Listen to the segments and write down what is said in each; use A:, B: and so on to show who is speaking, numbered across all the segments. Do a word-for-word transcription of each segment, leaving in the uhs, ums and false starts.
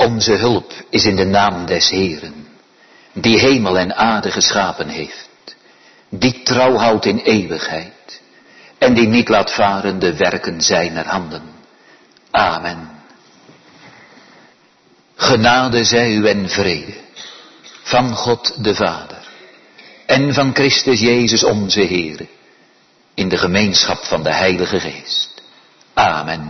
A: Onze hulp is in de naam des Heeren, die hemel en aarde geschapen heeft, die trouw houdt in eeuwigheid en die niet laat varen de werken zijner handen. Amen. Genade zij u en vrede van God de Vader en van Christus Jezus onze Heer, in de gemeenschap van de Heilige Geest. Amen.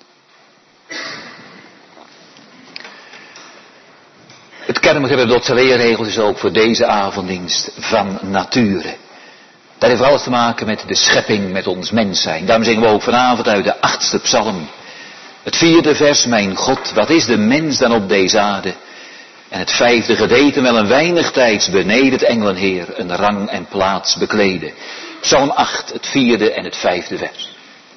A: Het kernbegrip tot zijn leerregels is ook voor deze avonddienst van nature. Dat heeft alles te maken met de schepping, met ons mens zijn. Daarom zingen we ook vanavond uit de achtste psalm. Het vierde vers, mijn God, wat is de mens dan op deze aarde? En het vijfde, geweten wel een weinig tijds beneden het engelenheer een rang en plaats bekleden. Psalm acht, het vierde en het vijfde vers.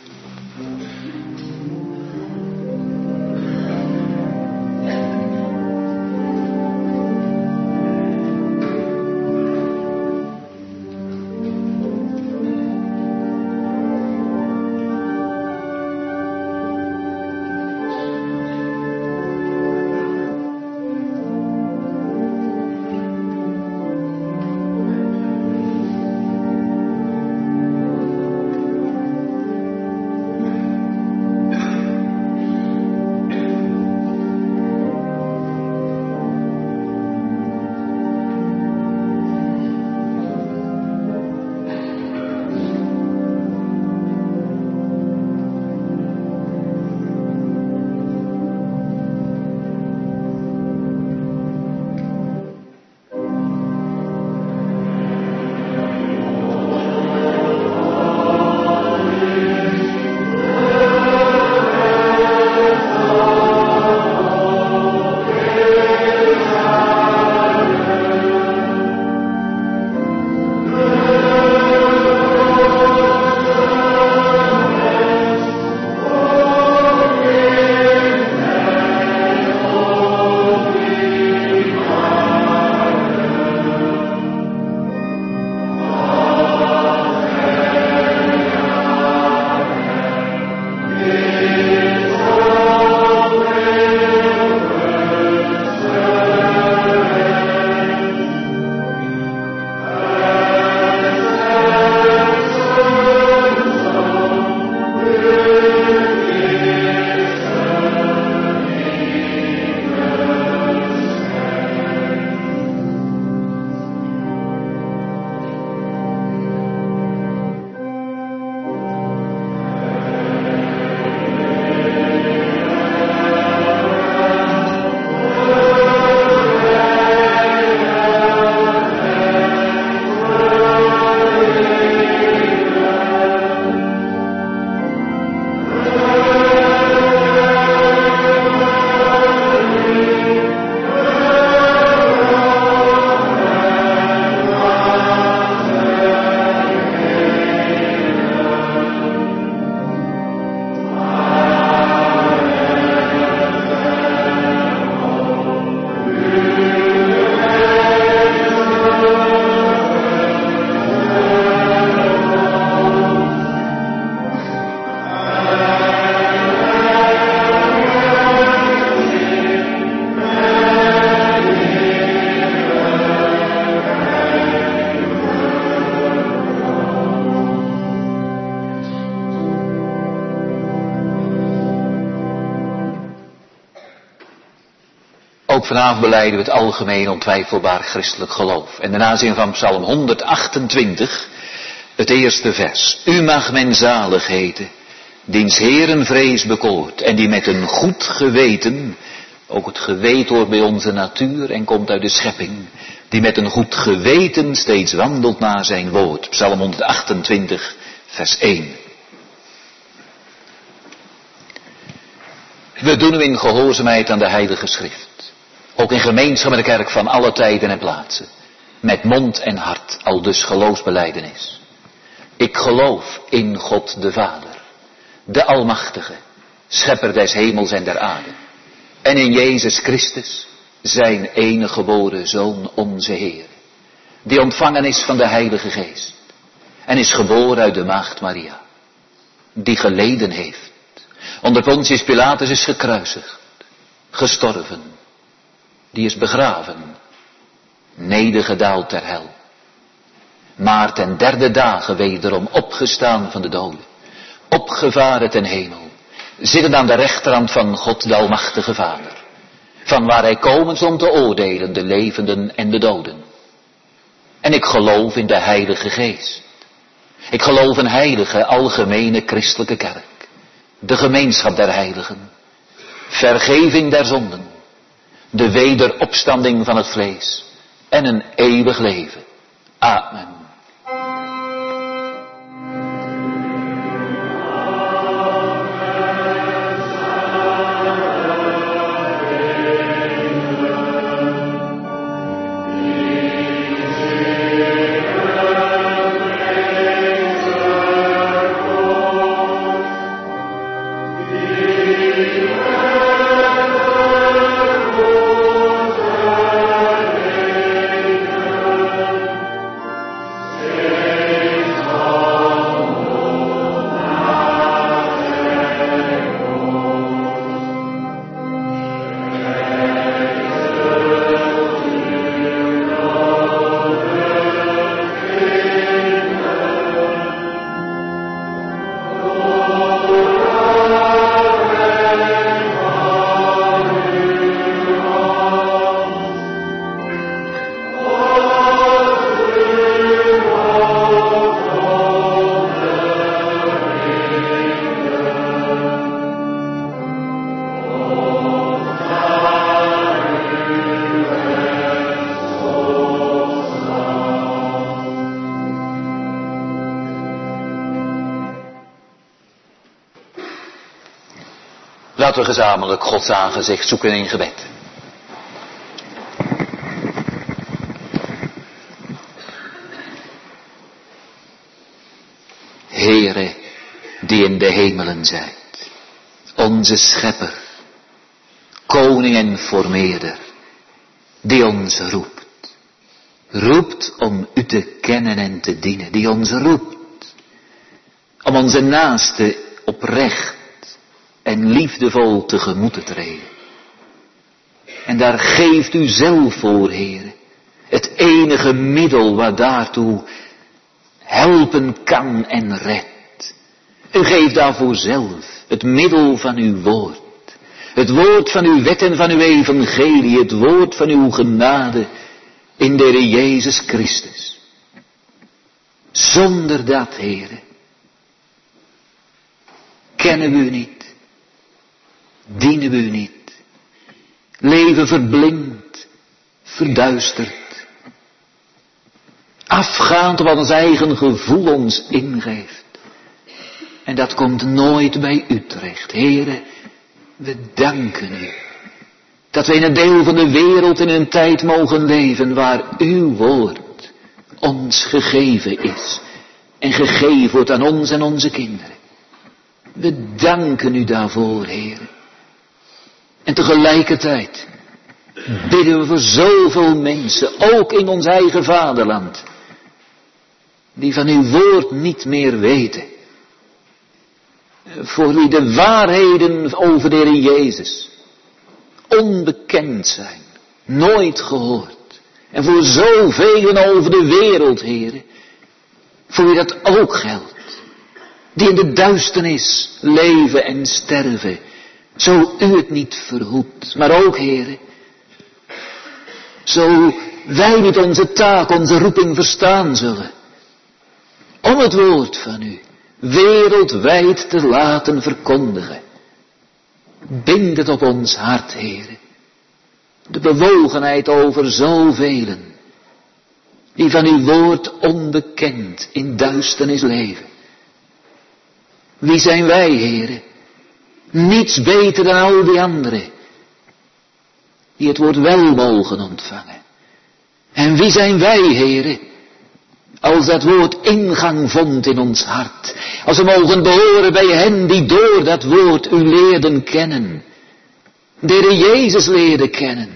A: Ook vanavond belijden we het algemeen ontwijfelbaar christelijk geloof. En daarna zingen van Psalm honderdachtentwintig, het eerste vers. U mag men zalig heten, diens Heeren vrees bekoort, en die met een goed geweten, ook het geweten hoort bij onze natuur en komt uit de schepping, die met een goed geweten steeds wandelt naar zijn woord. Psalm honderdachtentwintig, vers één. We doen u in gehoorzaamheid aan de Heilige Schrift. Ook in gemeenschap met de kerk van alle tijden en plaatsen. Met mond en hart, al dus geloofsbelijdenis. Ik geloof in God de Vader, de Almachtige, schepper des hemels en der aarde. En in Jezus Christus, zijn enige geboren Zoon, onze Heer. Die ontvangen is van de Heilige Geest. En is geboren uit de maagd Maria. Die geleden heeft. Onder Pontius Pilatus is gekruisigd, gestorven Die is begraven, nedergedaald ter hel. Maar ten derde dagen wederom opgestaan van de doden. Opgevaren ten hemel. Zitten aan de rechterhand van God de Almachtige Vader. Van waar hij komen is om te oordelen de levenden en de doden. En ik geloof in de Heilige Geest. Ik geloof in heilige, algemene christelijke kerk. De gemeenschap der heiligen. Vergeving der zonden. De wederopstanding van het vlees. En een eeuwig leven. Amen. Laten we gezamenlijk Gods aangezicht zoeken in gebed. Heere, die in de hemelen zijt, onze schepper, koning en formeerder, die ons roept, roept om u te kennen en te dienen, die ons roept, om onze naaste oprecht en liefdevol tegemoet te treden. En daar geeft u zelf voor, Heere, het enige middel wat daartoe helpen kan en redt. U geeft daarvoor zelf het middel van uw woord. Het woord van uw wet en van uw evangelie, het woord van uw genade in de Heer Jezus Christus. Zonder dat, Heere, kennen we u niet. Dienen we u niet. Leven verblind, verduisterd. Afgaand op wat ons eigen gevoel ons ingeeft. En dat komt nooit bij u terecht. Heere, we danken u. Dat we in een deel van de wereld in een tijd mogen leven waar uw woord ons gegeven is. En gegeven wordt aan ons en onze kinderen. We danken u daarvoor, Heere. En tegelijkertijd bidden we voor zoveel mensen, ook in ons eigen vaderland, die van uw woord niet meer weten. Voor wie de waarheden over de Heer Jezus onbekend zijn, nooit gehoord. En voor zoveel over de wereld, Heere, voor wie dat ook geldt. Die in de duisternis leven en sterven. Zo u het niet verhoedt, maar ook, Heere, zo wij niet onze taak, onze roeping verstaan zullen. Om het woord van u wereldwijd te laten verkondigen. Bind het op ons hart, Heere. De bewogenheid over zoveel die van uw woord onbekend in duisternis leven. Wie zijn wij, Heere? Niets beter dan al die anderen, die het woord wel mogen ontvangen. En wie zijn wij, Heere, als dat woord ingang vond in ons hart, als we mogen behoren bij hen die door dat woord u leerden kennen, de Heer Jezus leerden kennen.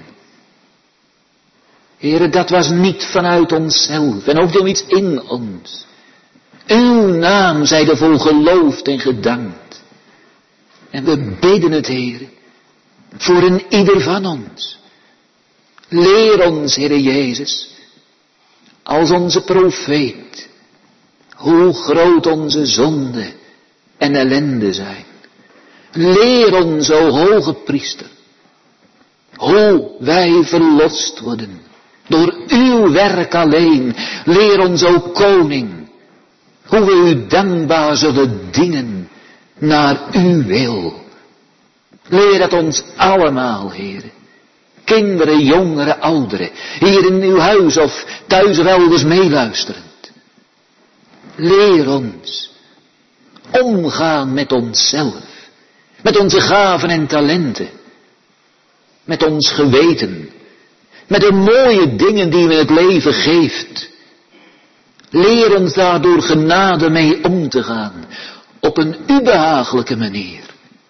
A: Heere, dat was niet vanuit onszelf en ook niet iets in ons. Uw naam zij ervoor geloofd en gedankt. En we bidden het, Heere, voor een ieder van ons. Leer ons, Heere Jezus, als onze profeet, hoe groot onze zonde en ellende zijn. Leer ons, o hoge priester, hoe wij verlost worden door uw werk alleen. Leer ons, o koning, hoe we u dankbaar zullen dienen naar uw wil. Leer dat ons allemaal, Heere, kinderen, jongeren, ouderen, hier in uw huis of thuis of elders meeluisterend. Leer ons omgaan met onszelf, met onze gaven en talenten, met ons geweten, met de mooie dingen die we het leven geeft. Leer ons daardoor genade mee om te gaan, op een u behagelijke manier.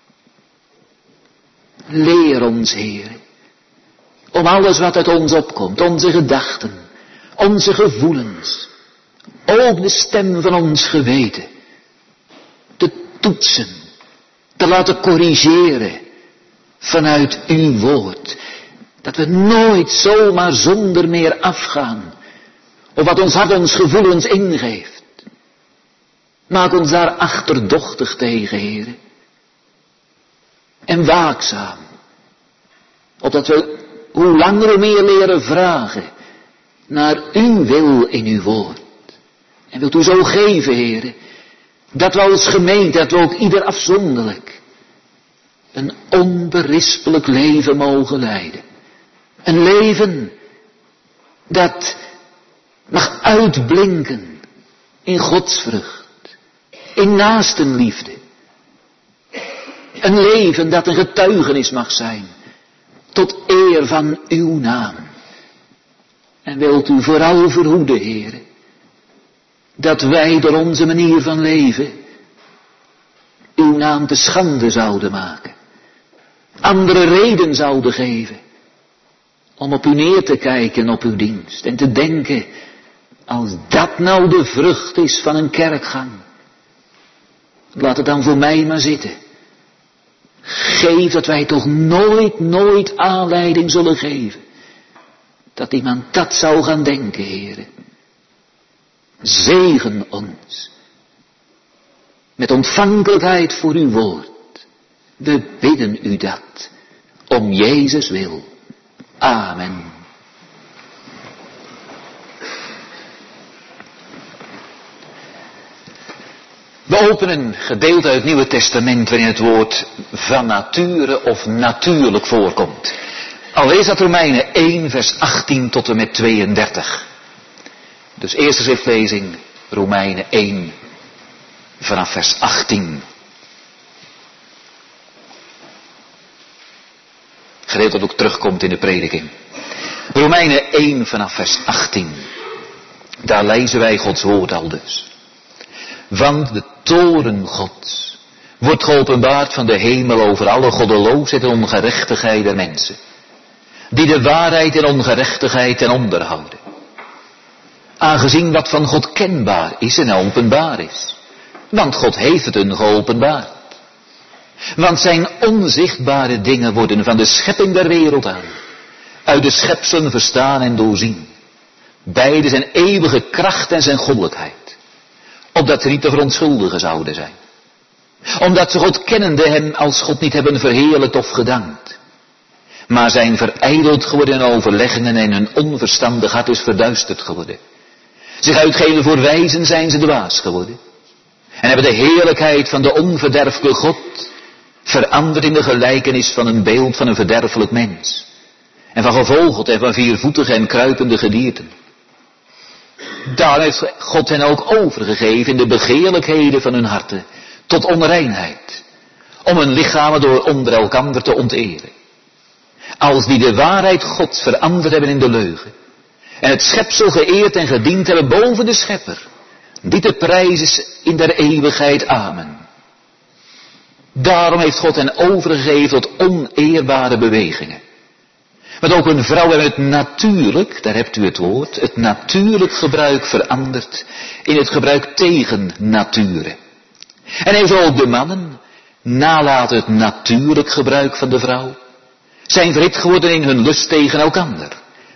A: Leer ons, Heer, om alles wat uit ons opkomt, onze gedachten, onze gevoelens, ook de stem van ons geweten, te toetsen, te laten corrigeren vanuit uw woord. Dat we nooit zomaar zonder meer afgaan, of wat ons hart ons gevoelens ingeeft. Maak ons daar achterdochtig tegen, Heere. En waakzaam, opdat we hoe langer hoe meer leren vragen naar uw wil in uw woord. En wilt u zo geven, Heere, dat we als gemeente, dat we ook ieder afzonderlijk een onberispelijk leven mogen leiden. Een leven dat mag uitblinken in godsvrucht, in naastenliefde. Een leven dat een getuigenis mag zijn tot eer van uw naam. En wilt u vooral verhoeden, Heere, dat wij door onze manier van leven uw naam te schande zouden maken. Andere reden zouden geven om op u neer te kijken op uw dienst. En te denken, als dat nou de vrucht is van een kerkgang, laat het dan voor mij maar zitten. Geef dat wij toch nooit, nooit aanleiding zullen geven. Dat iemand dat zou gaan denken, Heere. Zegen ons. Met ontvankelijkheid voor uw woord. We bidden u dat. Om Jezus wil. Amen. We openen een gedeelte uit het Nieuwe Testament waarin het woord van nature of natuurlijk voorkomt. Al is dat Romeinen één vers achttien tot en met tweeëndertig. Dus eerste schriftlezing Romeinen één vanaf vers achttien. Gedeelte dat ook terugkomt in de prediking. Romeinen één vanaf vers achttien. Daar lezen wij Gods woord al dus. Want de toorn Gods wordt geopenbaard van de hemel over alle goddeloosheid en ongerechtigheid der mensen, die de waarheid en ongerechtigheid ten onder houden. Aangezien wat van God kenbaar is en openbaar is. Want God heeft het hun geopenbaard. Want zijn onzichtbare dingen worden van de schepping der wereld aan, uit de schepselen verstaan en doorzien. Beide zijn eeuwige kracht en zijn goddelijkheid. Opdat ze niet te verontschuldigen zouden zijn. Omdat ze God kennende hem als God niet hebben verheerlijkt of gedankt. Maar zijn verijdeld geworden in overleggingen en hun onverstandig hart is verduisterd geworden. Zich uitgeven voor wijzen zijn ze dwaas geworden. En hebben de heerlijkheid van de onverderfelijke God veranderd in de gelijkenis van een beeld van een verderfelijk mens. En van gevogelte en van viervoetige en kruipende gedierten. Daar heeft God hen ook overgegeven in de begeerlijkheden van hun harten tot onreinheid, om hun lichamen door onder elkander te onteren. Als die de waarheid Gods veranderd hebben in de leugen, en het schepsel geëerd en gediend hebben boven de schepper, die te prijs is in der eeuwigheid. Amen. Daarom heeft God hen overgegeven tot oneerbare bewegingen. Want ook een vrouw hebben het natuurlijk, daar hebt u het woord, het natuurlijk gebruik veranderd in het gebruik tegen nature. En heeft ook de mannen nalaten het natuurlijk gebruik van de vrouw, zijn verhit geworden in hun lust tegen elkander,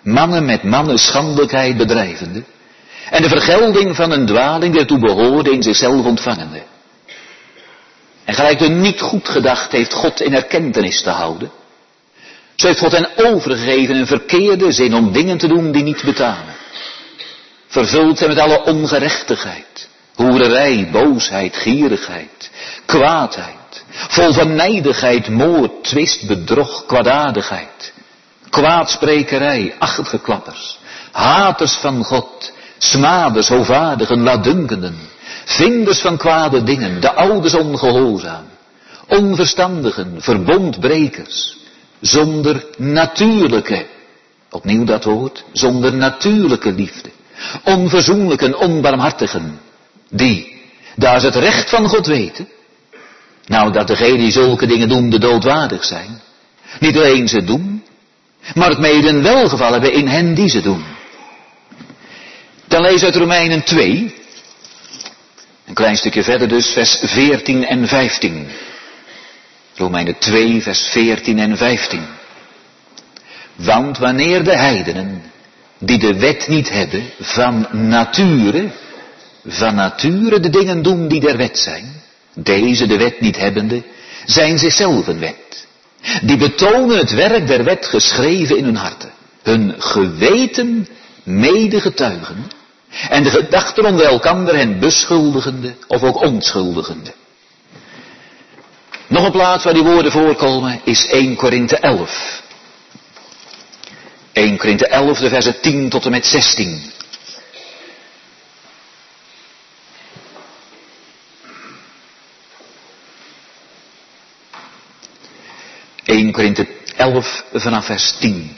A: mannen met mannen schandelijkheid bedrijvende, en de vergelding van een dwaling die ertoe behoorde in zichzelf ontvangende. En gelijk de niet goed gedacht heeft God in erkentenis te houden, zo heeft God hen overgegeven een verkeerde zin om dingen te doen die niet betamen. Vervuld zijn met alle ongerechtigheid, hoererij, boosheid, gierigheid, kwaadheid, vol van nijdigheid, moord, twist, bedrog, kwaadaardigheid, kwaadsprekerij, achterklappers, haters van God, smaders, hovaardigen, laatdunkenden, vinders van kwade dingen, de ouders ongehoorzaam, onverstandigen, verbondbrekers, zonder natuurlijke, opnieuw dat woord, zonder natuurlijke liefde, onverzoenlijken, onbarmhartigen, die, daar ze het recht van God weten, nou dat degenen die zulke dingen doen de doodwaardig zijn, niet alleen ze doen, maar het mede een welgeval hebben in hen die ze doen. Dan lees uit Romeinen twee, een klein stukje verder dus, vers veertien en vijftien. Romeinen twee, vers veertien en vijftien. Want wanneer de heidenen, die de wet niet hebben, van nature, van nature de dingen doen die der wet zijn, deze de wet niet hebbende, zijn zichzelf een wet. Die betonen het werk der wet geschreven in hun harten, hun geweten mede getuigen, en de gedachten onder elkander hen beschuldigende of ook onschuldigende. Nog een plaats waar die woorden voorkomen is Eerste Korinthe elf. Eerste Korinthe elf, de versen tien tot en met zestien. Eerste Korinthe elf vanaf vers tien.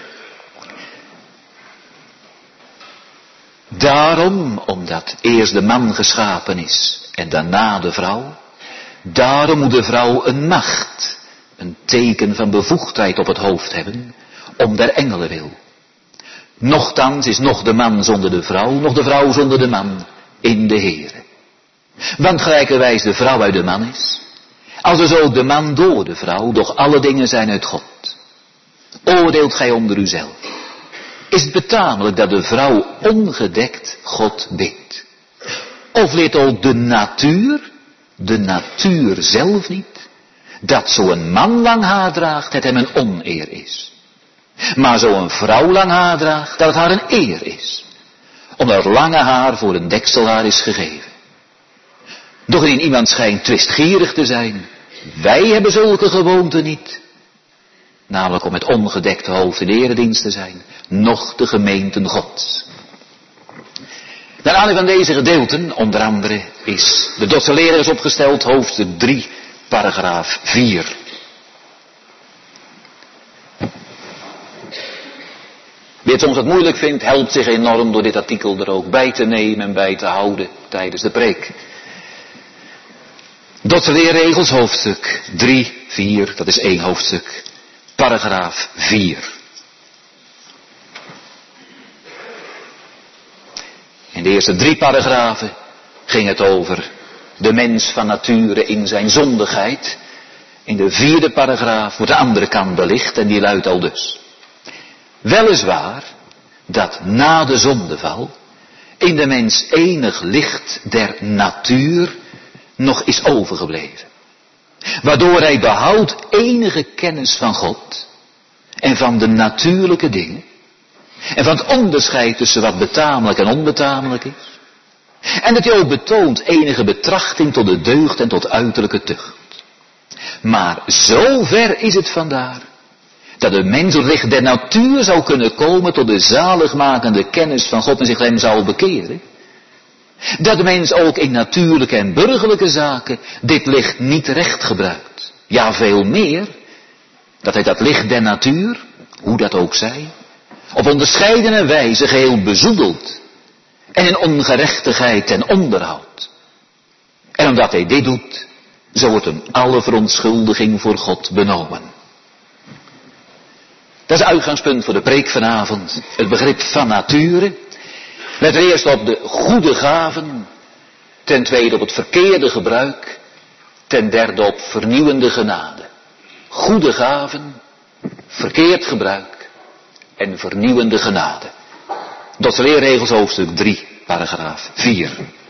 A: Daarom, omdat eerst de man geschapen is en daarna de vrouw, daarom moet de vrouw een macht, een teken van bevoegdheid op het hoofd hebben, om der engelen wil. Nochtans is nog de man zonder de vrouw, nog de vrouw zonder de man in de Heere. Want gelijkerwijs de vrouw uit de man is, als dus ook de man door de vrouw, doch alle dingen zijn uit God. Oordeelt gij onder uzelf. Is het betamelijk dat de vrouw ongedekt God bidt? Of leert ook de natuur, de natuur zelf niet, dat zo'n man lang haar draagt, het hem een oneer is. Maar zo'n vrouw lang haar draagt, dat het haar een eer is. Omdat het lange haar voor een dekselhaar is gegeven. Doch indien iemand schijnt twistgierig te zijn, wij hebben zulke gewoonten niet. Namelijk om met ongedekte hoofd in de eredienst te zijn, noch de gemeenten Gods. Naar aanleiding van deze gedeelten, onder andere, is de Dordtse Leraar is opgesteld, hoofdstuk drie, paragraaf vier. Wie het soms wat moeilijk vindt, helpt zich enorm door dit artikel er ook bij te nemen en bij te houden tijdens de preek. Dordtse Leerregels, hoofdstuk drie, vier, dat is één hoofdstuk, paragraaf vier. In de eerste drie paragrafen ging het over de mens van nature in zijn zondigheid. In de vierde paragraaf wordt de andere kant belicht en die luidt al dus. Weliswaar dat na de zondeval in de mens enig licht der natuur nog is overgebleven. Waardoor hij behoudt enige kennis van God en van de natuurlijke dingen. En van het onderscheid tussen wat betamelijk en onbetamelijk is. En dat hij ook betoont enige betrachting tot de deugd en tot uiterlijke tucht. Maar zo ver is het vandaar dat de mens door licht der natuur zou kunnen komen tot de zaligmakende kennis van God en zich hem zou bekeren. Dat de mens ook in natuurlijke en burgerlijke zaken dit licht niet recht gebruikt. Ja, veel meer, dat hij dat licht der natuur, hoe dat ook zij, op onderscheidene wijze geheel bezoedelt en in ongerechtigheid ten onderhoudt. En omdat hij dit doet, zo wordt hem alle verontschuldiging voor God benomen. Dat is het uitgangspunt voor de preek vanavond, het begrip van nature. Let eerst op de goede gaven, ten tweede op het verkeerde gebruik, ten derde op vernieuwende genade. Goede gaven, verkeerd gebruik en vernieuwende genade. Tot leerregels hoofdstuk drie, paragraaf vier.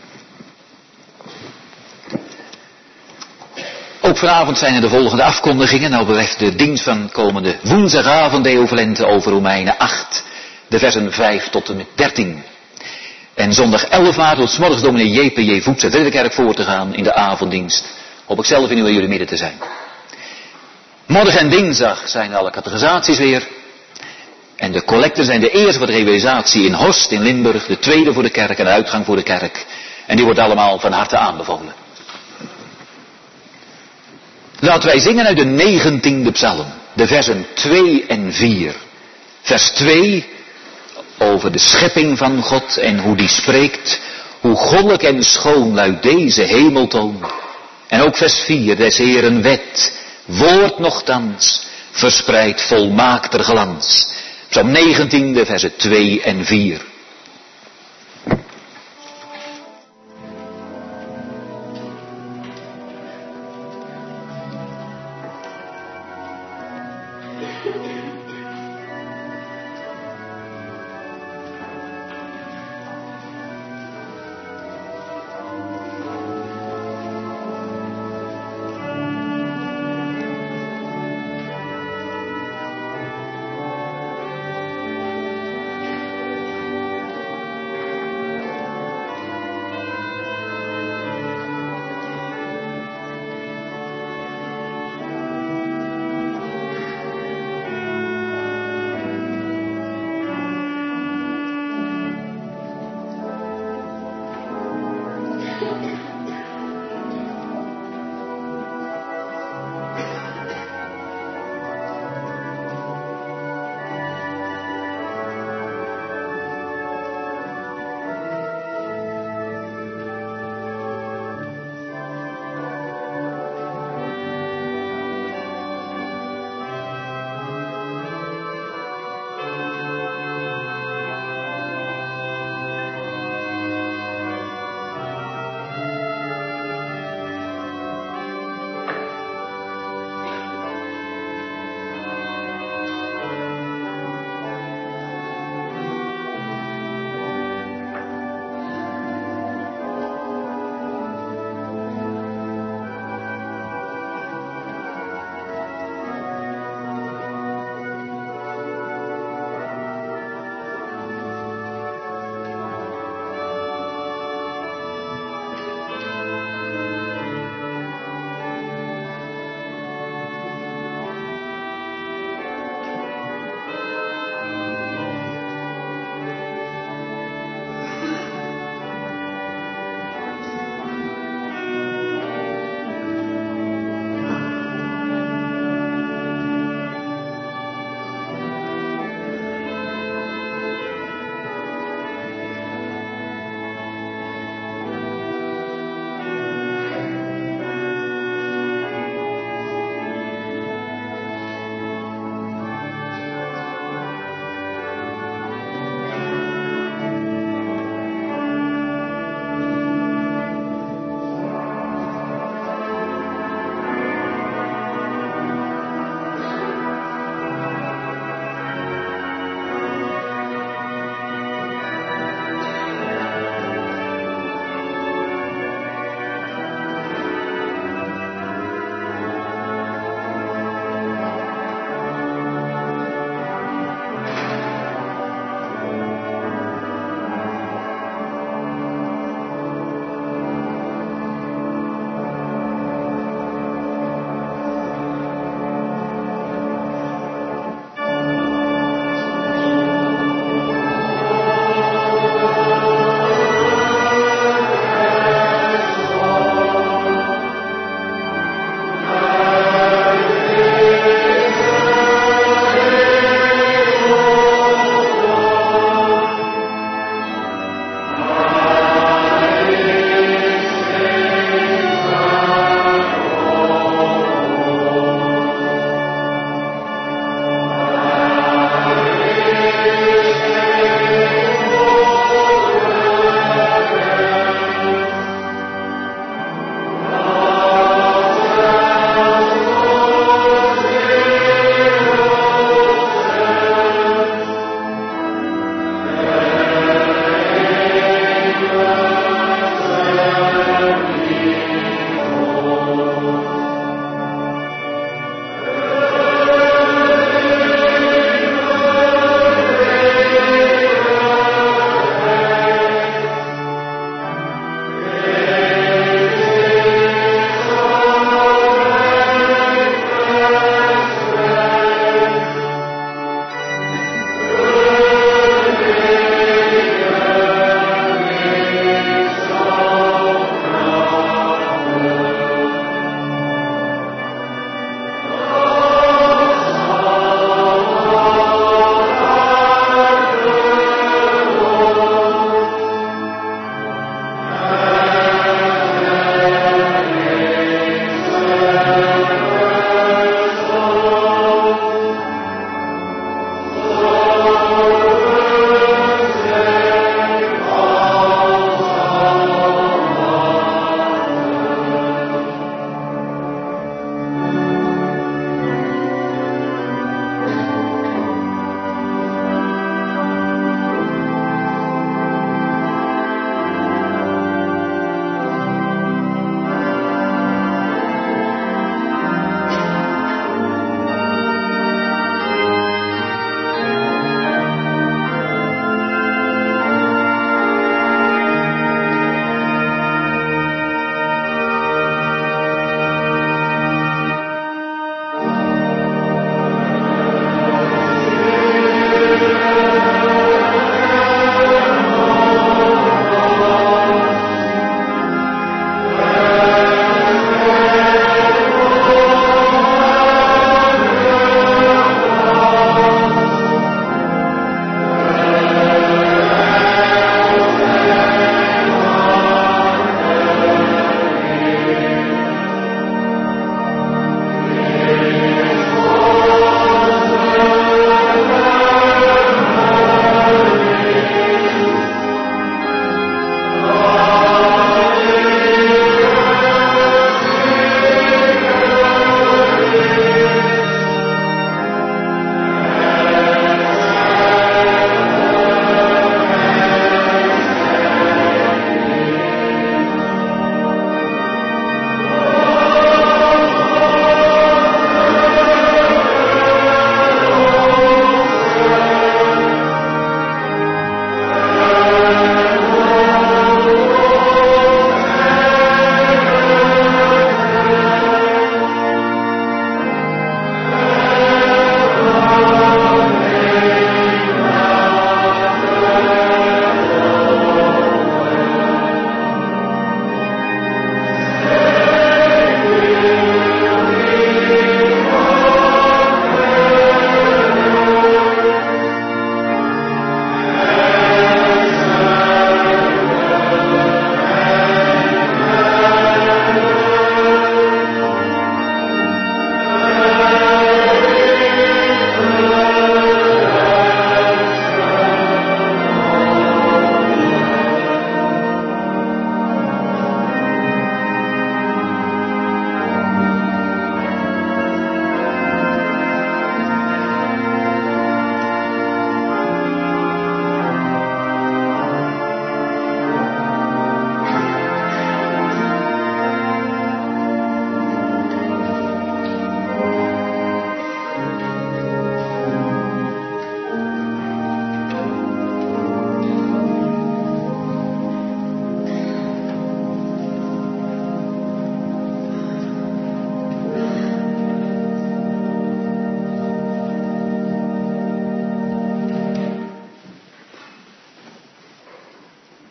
A: Ook vanavond zijn er de volgende afkondigingen. Nou betreft de dienst van komende woensdagavond Deo Volente over Romeinen acht. De versen vijf tot en met dertien. En zondag elf maart tot 's morgens dominee J P J Voets uit Ridderkerk voor te gaan in de avonddienst. Hoop ik zelf in uw en jullie midden te zijn. Morgen en dinsdag zijn alle catechisaties weer. En de collecten zijn de eerste voor de realisatie in Horst in Limburg. De tweede voor de kerk en de uitgang voor de kerk. En die wordt allemaal van harte aanbevolen. Laten wij zingen uit de negentiende psalm. De versen twee en vier. Vers twee over de schepping van God en hoe die spreekt. Hoe goddelijk en schoon luidt deze hemeltoon. En ook vers vier, des Heeren wet, woord nochtans, verspreidt volmaakter glans. Psalm negentien, de versen twee en vier.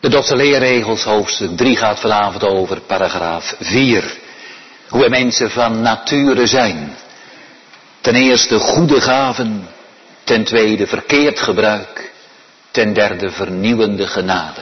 A: De Dotse leerregels, hoofdstuk drie, gaat vanavond over paragraaf vier. Hoe wij mensen van nature zijn. Ten eerste goede gaven. Ten tweede verkeerd gebruik. Ten derde vernieuwende genade.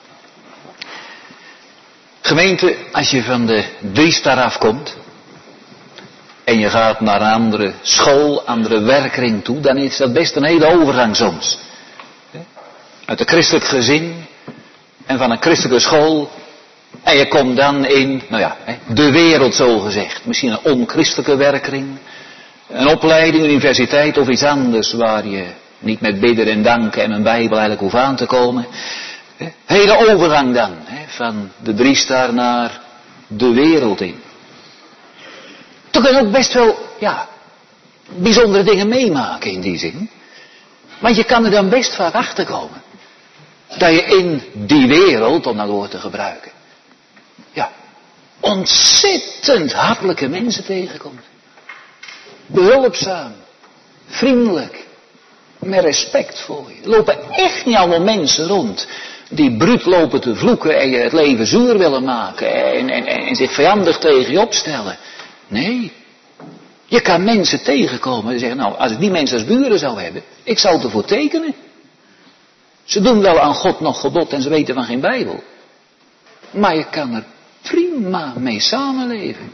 A: Gemeente, als je van de driestar afkomt. En je gaat naar een andere school, andere werkring toe. Dan is dat best een hele overgang soms. Uit een christelijk gezin. En van een christelijke school. En je komt dan in, nou ja, de wereld zo gezegd. Misschien een onchristelijke werkring. Een opleiding, universiteit of iets anders waar je niet met bidden en danken en een Bijbel eigenlijk hoeft aan te komen. Hele overgang dan, van de driestar naar de wereld in. Toen kun je ook best wel, ja, bijzondere dingen meemaken in die zin. Want je kan er dan best vaak achter komen. Dat je in die wereld, om dat woord te gebruiken, ja, ontzettend hartelijke mensen tegenkomt. Behulpzaam, vriendelijk, met respect voor je. Er lopen echt niet allemaal mensen rond die bruut lopen te vloeken en je het leven zuur willen maken en, en, en zich vijandig tegen je opstellen. Nee, je kan mensen tegenkomen en zeggen, nou, als ik die mensen als buren zou hebben, ik zou ervoor tekenen. Ze doen wel aan God nog gebod en ze weten van geen Bijbel. Maar je kan er prima mee samenleven.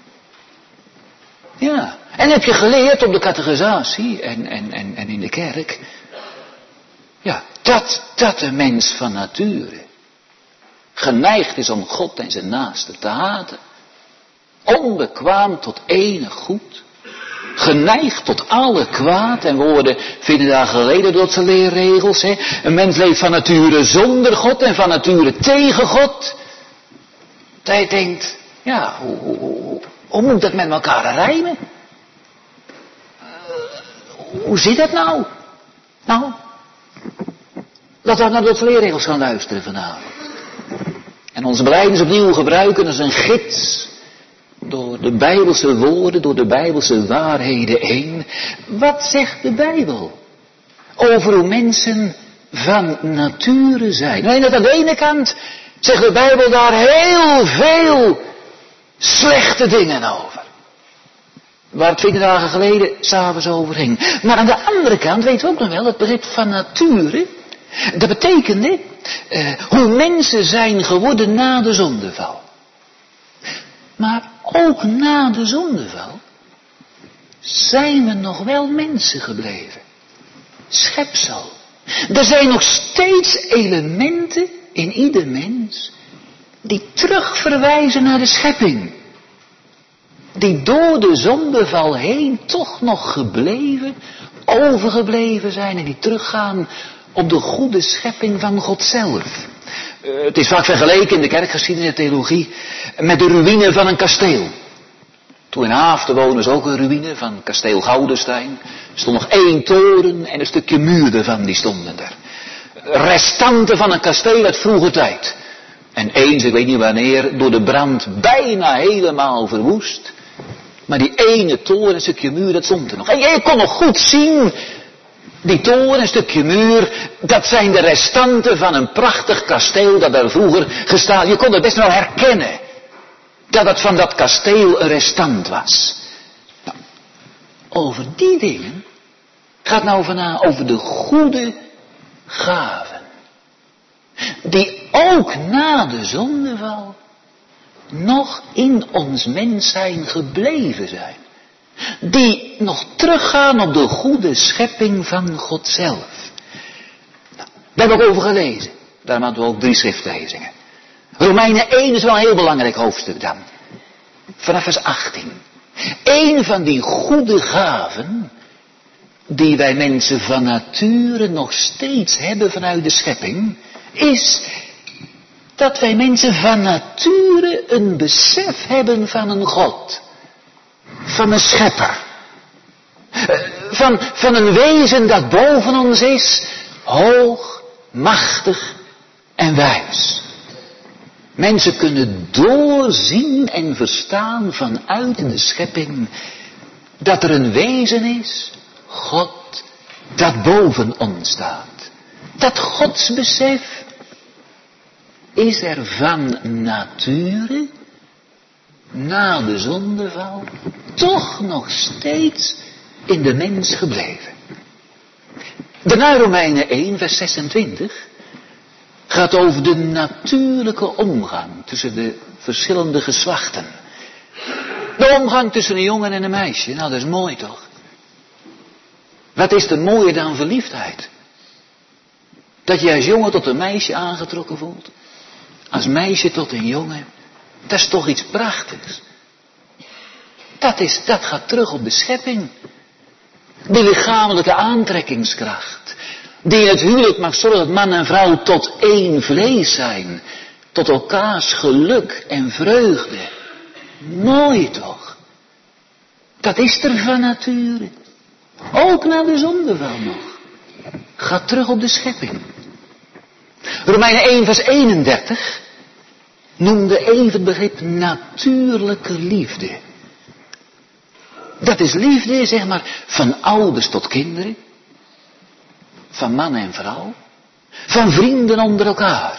A: Ja, en heb je geleerd op de catechisatie en, en, en, en in de kerk. Ja, dat, dat een mens van nature geneigd is om God en zijn naaste te haten. Onbekwaam tot enig goed. Geneigd tot alle kwaad. En we hoorden veertien dagen geleden door zijn leerregels. Hè? Een mens leeft van nature zonder God en van nature tegen God. Dat je denkt, ja, hoe, hoe, hoe, hoe moet dat met elkaar rijmen? Uh, hoe zit dat nou? Nou, laten we naar de leerregels gaan luisteren vanavond. En onze belijdenis opnieuw gebruiken als een gids. Door de Bijbelse woorden, door de Bijbelse waarheden heen. Wat zegt de Bijbel over hoe mensen van nature zijn? Nou, aan de ene kant zegt de Bijbel daar heel veel slechte dingen over. Waar het veertien dagen geleden s'avonds over ging. Maar aan de andere kant weten we ook nog wel, het begrip van nature. Dat betekende uh, hoe mensen zijn geworden na de zondeval. Maar ook na de zondeval zijn we nog wel mensen gebleven. Schepsel. Er zijn nog steeds elementen in ieder mens die terugverwijzen naar de schepping. Die door de zondeval heen toch nog gebleven, overgebleven zijn en die teruggaan op de goede schepping van God zelf. Uh, het is vaak vergeleken in de kerkgeschiedenis en theologie met de ruïne van een kasteel. Toen in Haaften wonen is ook een ruïne van kasteel Goudenstein. Er stond nog één toren en een stukje muur ervan, die stonden er. Restanten van een kasteel uit vroege tijd. En eens, ik weet niet wanneer, door de brand bijna helemaal verwoest. Maar die ene toren, een stukje muur, dat stond er nog. En je kon nog goed zien, die toren, een stukje muur, dat zijn de restanten van een prachtig kasteel dat daar vroeger gestaan. Je kon het best wel herkennen. Dat het van dat kasteel een restant was. Nou, over die dingen gaat nou vandaag over de goede gaven. Die ook na de zondeval nog in ons mens zijn gebleven zijn. Die nog teruggaan op de goede schepping van God zelf. Nou, daar hebben we ook over gelezen. Daarom hadden we ook drie schriftlezingen. Romeinen één is wel een heel belangrijk hoofdstuk dan. Vanaf vers achttien. Eén van die goede gaven die wij mensen van nature nog steeds hebben vanuit de schepping, is dat wij mensen van nature een besef hebben van een God. Van een schepper. Van, van een wezen dat boven ons is, hoog, machtig en wijs. Mensen kunnen doorzien en verstaan vanuit de schepping dat er een wezen is, God, dat boven ons staat. Dat godsbesef, is er van nature, na de zondeval, toch nog steeds in de mens gebleven. Daarna Romeinen één, vers zesentwintig, gaat over de natuurlijke omgang tussen de verschillende geslachten. De omgang tussen een jongen en een meisje, nou dat is mooi toch? Wat is er mooier dan verliefdheid? Dat je als jongen tot een meisje aangetrokken voelt. Als meisje tot een jongen. Dat is toch iets prachtigs. Dat, is, dat gaat terug op de schepping. De lichamelijke aantrekkingskracht. Die in het huwelijk mag zorgen dat man en vrouw tot één vlees zijn. Tot elkaars geluk en vreugde. Mooi toch? Dat is er van nature. Ook na de zondeval nog. Gaat terug op de schepping. Romeinen één vers eenendertig noemde even het begrip natuurlijke liefde. Dat is liefde, zeg maar, van ouders tot kinderen. Van man en vrouw. Van vrienden onder elkaar.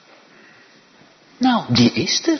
A: Nou, die is er.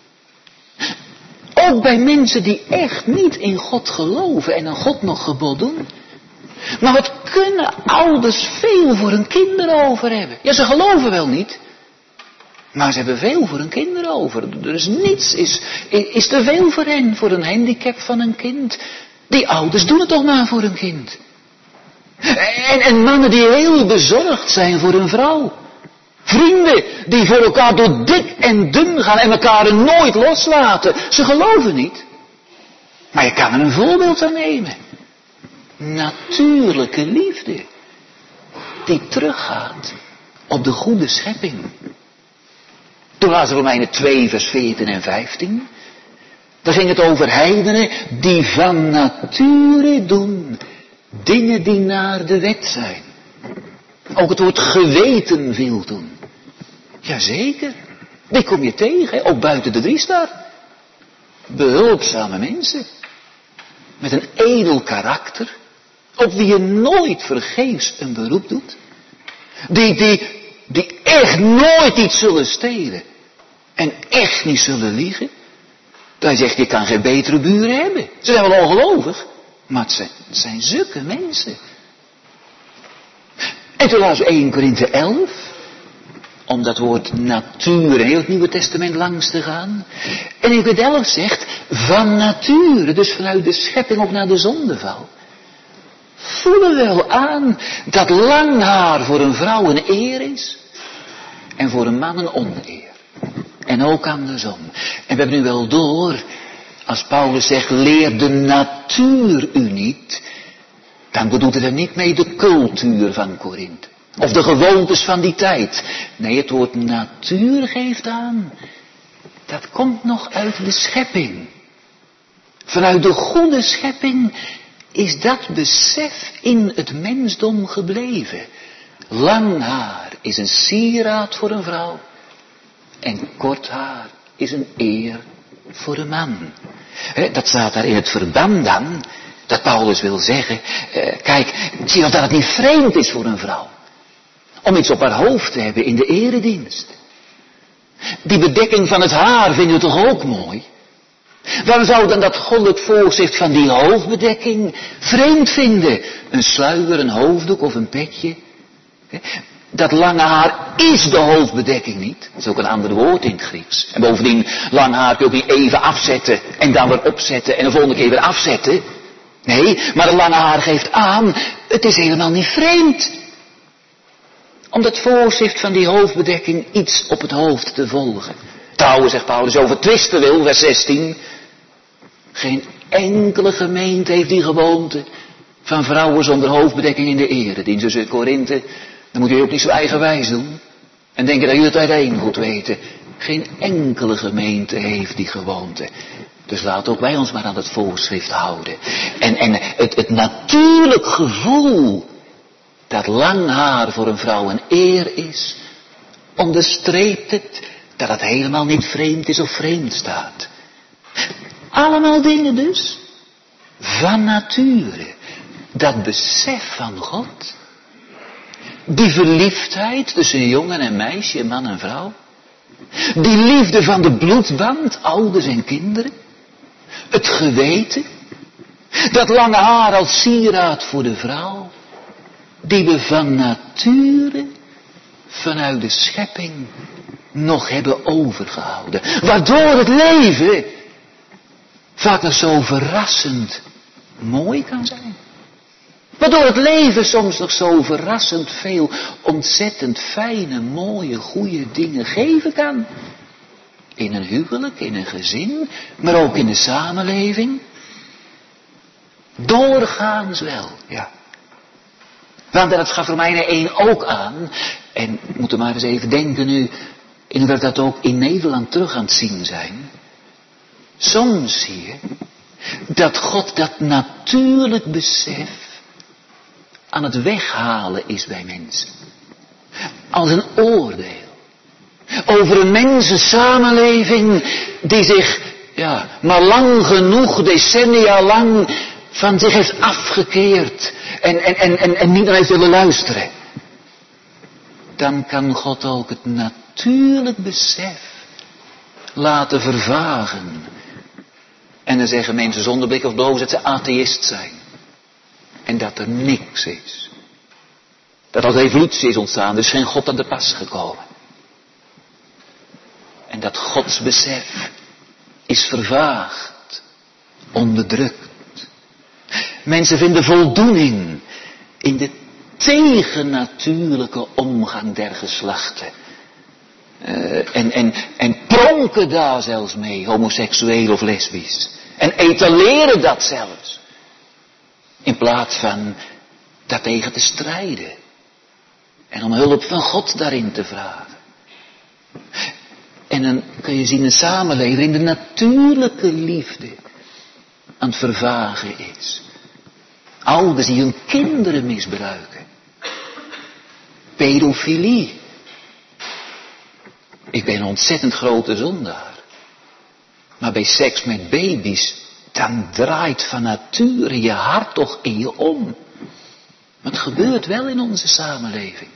A: Ook bij mensen die echt niet in God geloven en aan God nog gebod doen. Maar wat kunnen ouders veel voor hun kinderen over hebben? Ja, ze geloven wel niet. Maar ze hebben veel voor hun kinderen over. Dus niets is, is te veel voor hen, voor een handicap van een kind. Die ouders doen het toch maar voor hun kind. En, en mannen die heel bezorgd zijn voor hun vrouw. Vrienden die voor elkaar door dik en dun gaan en elkaar nooit loslaten. Ze geloven niet. Maar je kan er een voorbeeld aan nemen. Natuurlijke liefde. Die teruggaat op de goede schepping. Toen lazen we Romeinen twee vers veertien en vijftien. Daar ging het over heidenen die van nature doen dingen die naar de wet zijn. Ook het woord geweten viel toen. Jazeker, die kom je tegen, ook buiten de driestar. Behulpzame mensen. Met een edel karakter. Op wie je nooit vergeefs een beroep doet. Die, die, die echt nooit iets zullen stelen. En echt niet zullen liegen. Dat hij zegt, je kan geen betere buren hebben. Ze zijn wel ongelovig. Maar het zijn, het zijn zulke mensen. En toen lazen we één Korinthe elf. Om dat woord natuur in heel het Nieuwe Testament langs te gaan. En in Korinthe elf zegt, van nature, dus vanuit de schepping op naar de zondeval. Voelen we wel aan dat lang haar voor een vrouw een eer is. En voor een man een oneer. En ook andersom. En we hebben nu wel door, als Paulus zegt, leer de natuur u niet. Dan bedoelt hij er niet mee de cultuur van Korinthe. Of de gewoontes van die tijd. Nee, het woord natuur geeft aan. Dat komt nog uit de schepping. Vanuit de goede schepping is dat besef in het mensdom gebleven. Lang haar is een sieraad voor een vrouw. En kort haar is een eer voor een man. He, dat staat daar in het verband dan. Dat Paulus wil zeggen. Eh, kijk, zie je dat het niet vreemd is voor een vrouw. Om iets op haar hoofd te hebben in de eredienst. Die bedekking van het haar vinden we toch ook mooi? Waarom zou dan dat goddelijk voorschrift van die hoofdbedekking vreemd vinden? Een sluier, een hoofddoek of een petje. Dat lange haar is de hoofdbedekking niet. Dat is ook een ander woord in het Grieks. En bovendien, lang haar kun je ook niet even afzetten en dan weer opzetten en de volgende keer weer afzetten. Nee, maar het lange haar geeft aan, het is helemaal niet vreemd. Om dat voorschrift van die hoofdbedekking iets op het hoofd te volgen. Trouwens, zegt Paulus, over twisten wil, vers zestien. Geen enkele gemeente heeft die gewoonte van vrouwen zonder hoofdbedekking in de eredienst. Dus in Korinthe, dan moet je ook niet zo eigenwijs doen. En denken dat jullie het uiteen goed weten. Geen enkele gemeente heeft die gewoonte. Dus laat ook wij ons maar aan het voorschrift houden. En, en het, het natuurlijk gevoel dat lang haar voor een vrouw een eer is, onderstreept het dat het helemaal niet vreemd is of vreemd staat. Allemaal dingen dus van nature. Dat besef van God. Die verliefdheid tussen jongen en meisje, man en vrouw. Die liefde van de bloedband, ouders en kinderen. Het geweten. Dat lange haar als sieraad voor de vrouw. Die we van nature, vanuit de schepping, nog hebben overgehouden. Waardoor het leven vaak nog zo verrassend mooi kan zijn. Waardoor het leven soms nog zo verrassend veel ontzettend fijne, mooie, goede dingen geven kan. In een huwelijk, in een gezin, maar ook in de samenleving. Doorgaans wel, ja. Want dat gaf Romeinen één ook aan. En we moeten maar eens even denken nu, in hoe we dat ook in Nederland terug aan het zien zijn. Soms zie je dat God dat natuurlijk besef aan het weghalen is bij mensen. Als een oordeel. Over een mensensamenleving die zich, ja, maar lang genoeg, decennia lang, van zich heeft afgekeerd. En, en, en, en, en niet naar heeft willen luisteren. Dan kan God ook het natuurlijk besef laten vervagen. En dan zeggen mensen zonder blik of bloos dat ze atheïst zijn. En dat er niks is. Dat als evolutie is ontstaan, er is geen God aan de pas gekomen. En dat Gods besef is vervaagd, onderdrukt. Mensen vinden voldoening in de tegennatuurlijke omgang der geslachten. Uh, en, en, en pronken daar zelfs mee, homoseksueel of lesbisch. En etaleren dat zelfs. In plaats van daartegen te strijden. En om hulp van God daarin te vragen. En dan kun je zien een samenleving in de natuurlijke liefde aan het vervagen is. Ouders die hun kinderen misbruiken. Pedofilie. Ik ben een ontzettend grote zondaar. Maar bij seks met baby's, dan draait van nature je hart toch in je om. Maar het gebeurt wel in onze samenleving.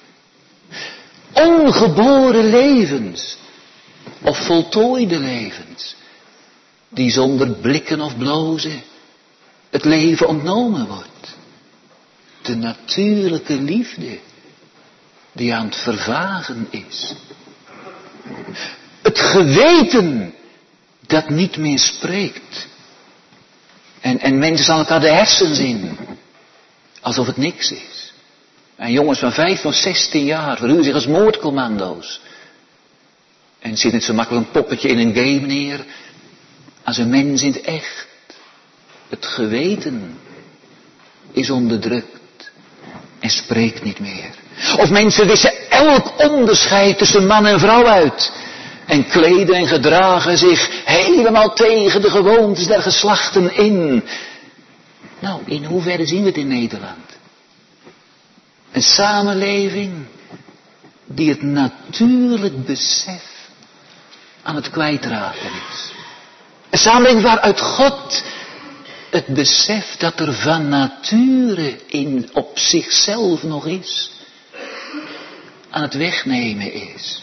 A: Ongeboren levens. Of voltooide levens. Die zonder blikken of blozen het leven ontnomen wordt. De natuurlijke liefde die aan het vervagen is. Het geweten dat niet meer spreekt. En, en mensen slaan elkaar de hersens in. Alsof het niks is. En jongens van vijf of zestien jaar verhuren zich als moordcommando's. En zit niet zo makkelijk een poppetje in een game neer. Als een mens in het echt. Het geweten is onderdrukt. En spreekt niet meer. Of mensen wissen elk onderscheid tussen man en vrouw uit. En kleden en gedragen zich helemaal tegen de gewoontes der geslachten in. Nou, in hoeverre zien we het in Nederland? Een samenleving die het natuurlijk besef aan het kwijtraken is. Een samenleving waaruit God het besef dat er van nature in op zichzelf nog is, aan het wegnemen is.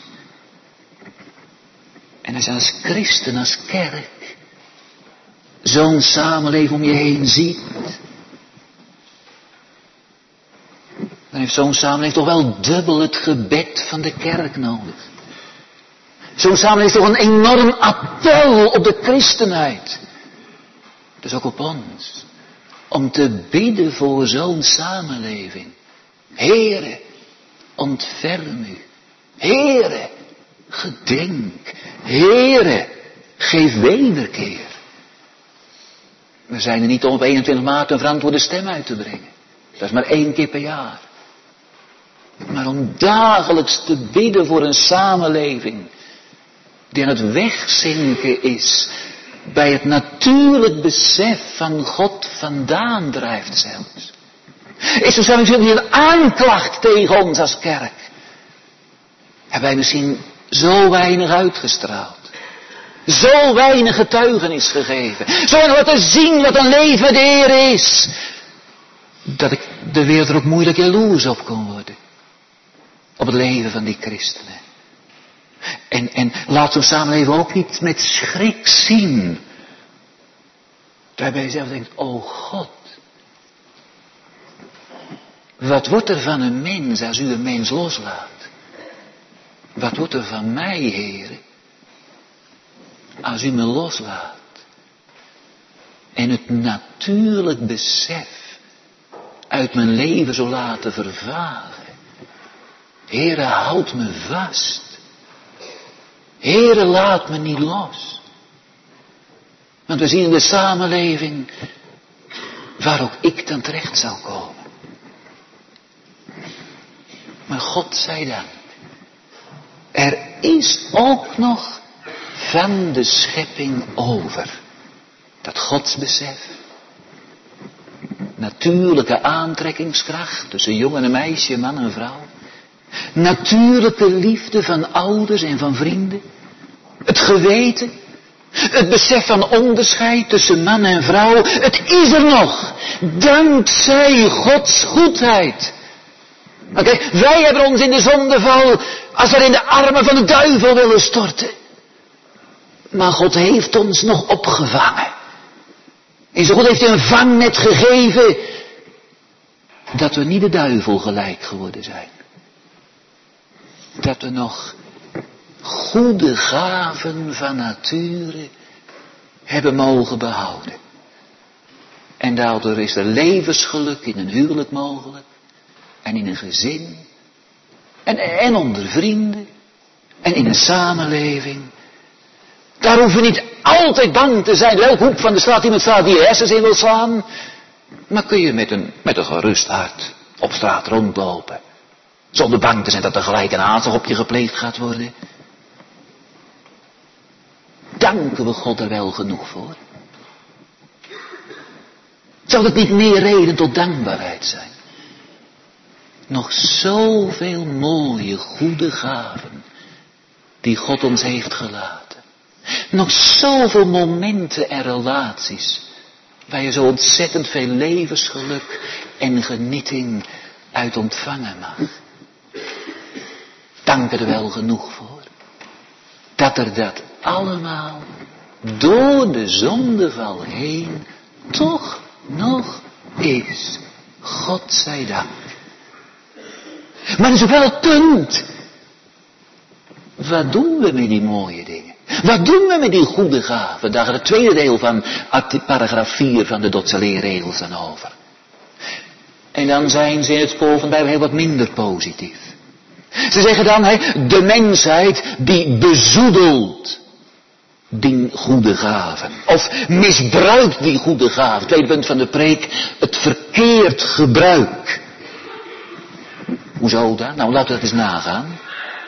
A: En als je als christen, als kerk, zo'n samenleving om je heen ziet, dan heeft zo'n samenleving toch wel dubbel het gebed van de kerk nodig. Zo'n samenleving is toch een enorm appel op de christenheid. Dus ook op ons. Om te bidden voor zo'n samenleving. Heere, ontferm u. Heere, gedenk. Heere, geef wederkeer. We zijn er niet om op eenentwintig maart een verantwoorde stem uit te brengen. Dat is maar één keer per jaar. Maar om dagelijks te bidden voor een samenleving die aan het wegzinken is, bij het natuurlijk besef van God vandaan drijft zelfs. Is er zelfs een aanklacht tegen ons als kerk? Hebben wij misschien zo weinig uitgestraald? Zo weinig getuigenis gegeven? Zo weinig laten zien wat een leven met de Heer is? Dat ik de wereld er ook moeilijk jaloers op kon worden. Op het leven van die christenen. En, en laat zo'n samenleving ook niet met schrik zien. Waarbij je zelf denkt, oh God. Wat wordt er van een mens als u een mens loslaat? Wat wordt er van mij, Heere, als u me loslaat? En het natuurlijk besef uit mijn leven zo laten vervagen. Heere, houd me vast. Heere, laat me niet los. Want we zien in de samenleving waar ook ik dan terecht zou komen. Maar God zij dank. Er is ook nog van de schepping over. Dat godsbesef. Natuurlijke aantrekkingskracht tussen jongen en meisje, man en vrouw. Natuurlijke liefde van ouders en van vrienden. Het geweten. Het besef van onderscheid tussen man en vrouw. Het is er nog. Dankzij Gods goedheid. Oké, okay, wij hebben ons in de zondeval als we in de armen van de duivel willen storten. Maar God heeft ons nog opgevangen. En zo God heeft een vangnet gegeven dat we niet de duivel gelijk geworden zijn. Dat we nog goede gaven van nature hebben mogen behouden. En daardoor is er levensgeluk in een huwelijk mogelijk. En in een gezin. En, en onder vrienden. En in een samenleving. Daar hoeven we niet altijd bang te zijn. Welk hoek van de straat iemand staat die je hersens in wil slaan. Maar kun je met een, met een gerust hart op straat rondlopen. Zonder bang te zijn dat er gelijk een aanslag op je gepleegd gaat worden. Danken we God er wel genoeg voor? Zou het niet meer reden tot dankbaarheid zijn? Nog zoveel mooie, goede gaven die God ons heeft gelaten. Nog zoveel momenten en relaties waar je zo ontzettend veel levensgeluk en genieting uit ontvangen mag. Dank er wel genoeg voor. Dat er dat allemaal door de zondeval heen toch nog is. God zij dank. Maar dat is ook wel het punt. Wat doen we met die mooie dingen? Wat doen we met die goede gaven? Daar gaat het tweede deel van paragraaf vier van de Dotse leerregels dan over. En dan zijn ze in het spoor van de Bijbel heel wat minder positief. Ze zeggen dan, hè, de mensheid die bezoedelt die goede gaven. Of misbruikt die goede gaven. Tweede punt van de preek, het verkeerd gebruik. Hoezo dan? Nou, laten we dat eens nagaan.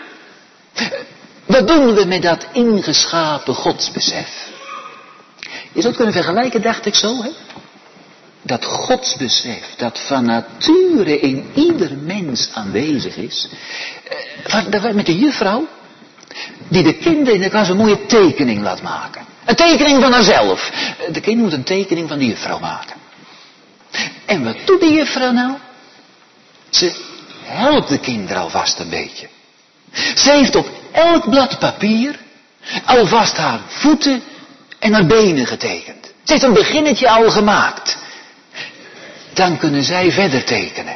A: Wat doen we met dat ingeschapen godsbesef? Je zou het kunnen vergelijken, dacht ik zo, hè? Dat godsbesef, dat van nature in ieder mens aanwezig is. Eh, met de juffrouw, die de kinderen in de klas een mooie tekening laat maken. Een tekening van haarzelf. De kind moet een tekening van de juffrouw maken. En wat doet de juffrouw nou? Ze helpt de kinderen alvast een beetje. Ze heeft op elk blad papier alvast haar voeten en haar benen getekend. Ze heeft een beginnetje al gemaakt. Dan kunnen zij verder tekenen.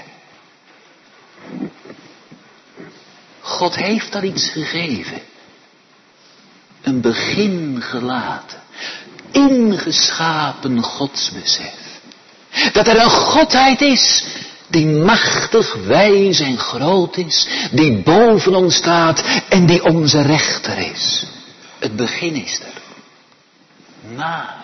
A: God heeft daar iets gegeven. Een begin gelaten. Ingeschapen godsbesef. Dat er een godheid is die machtig, wijs en groot is. Die boven ons staat en die onze rechter is. Het begin is er. Maar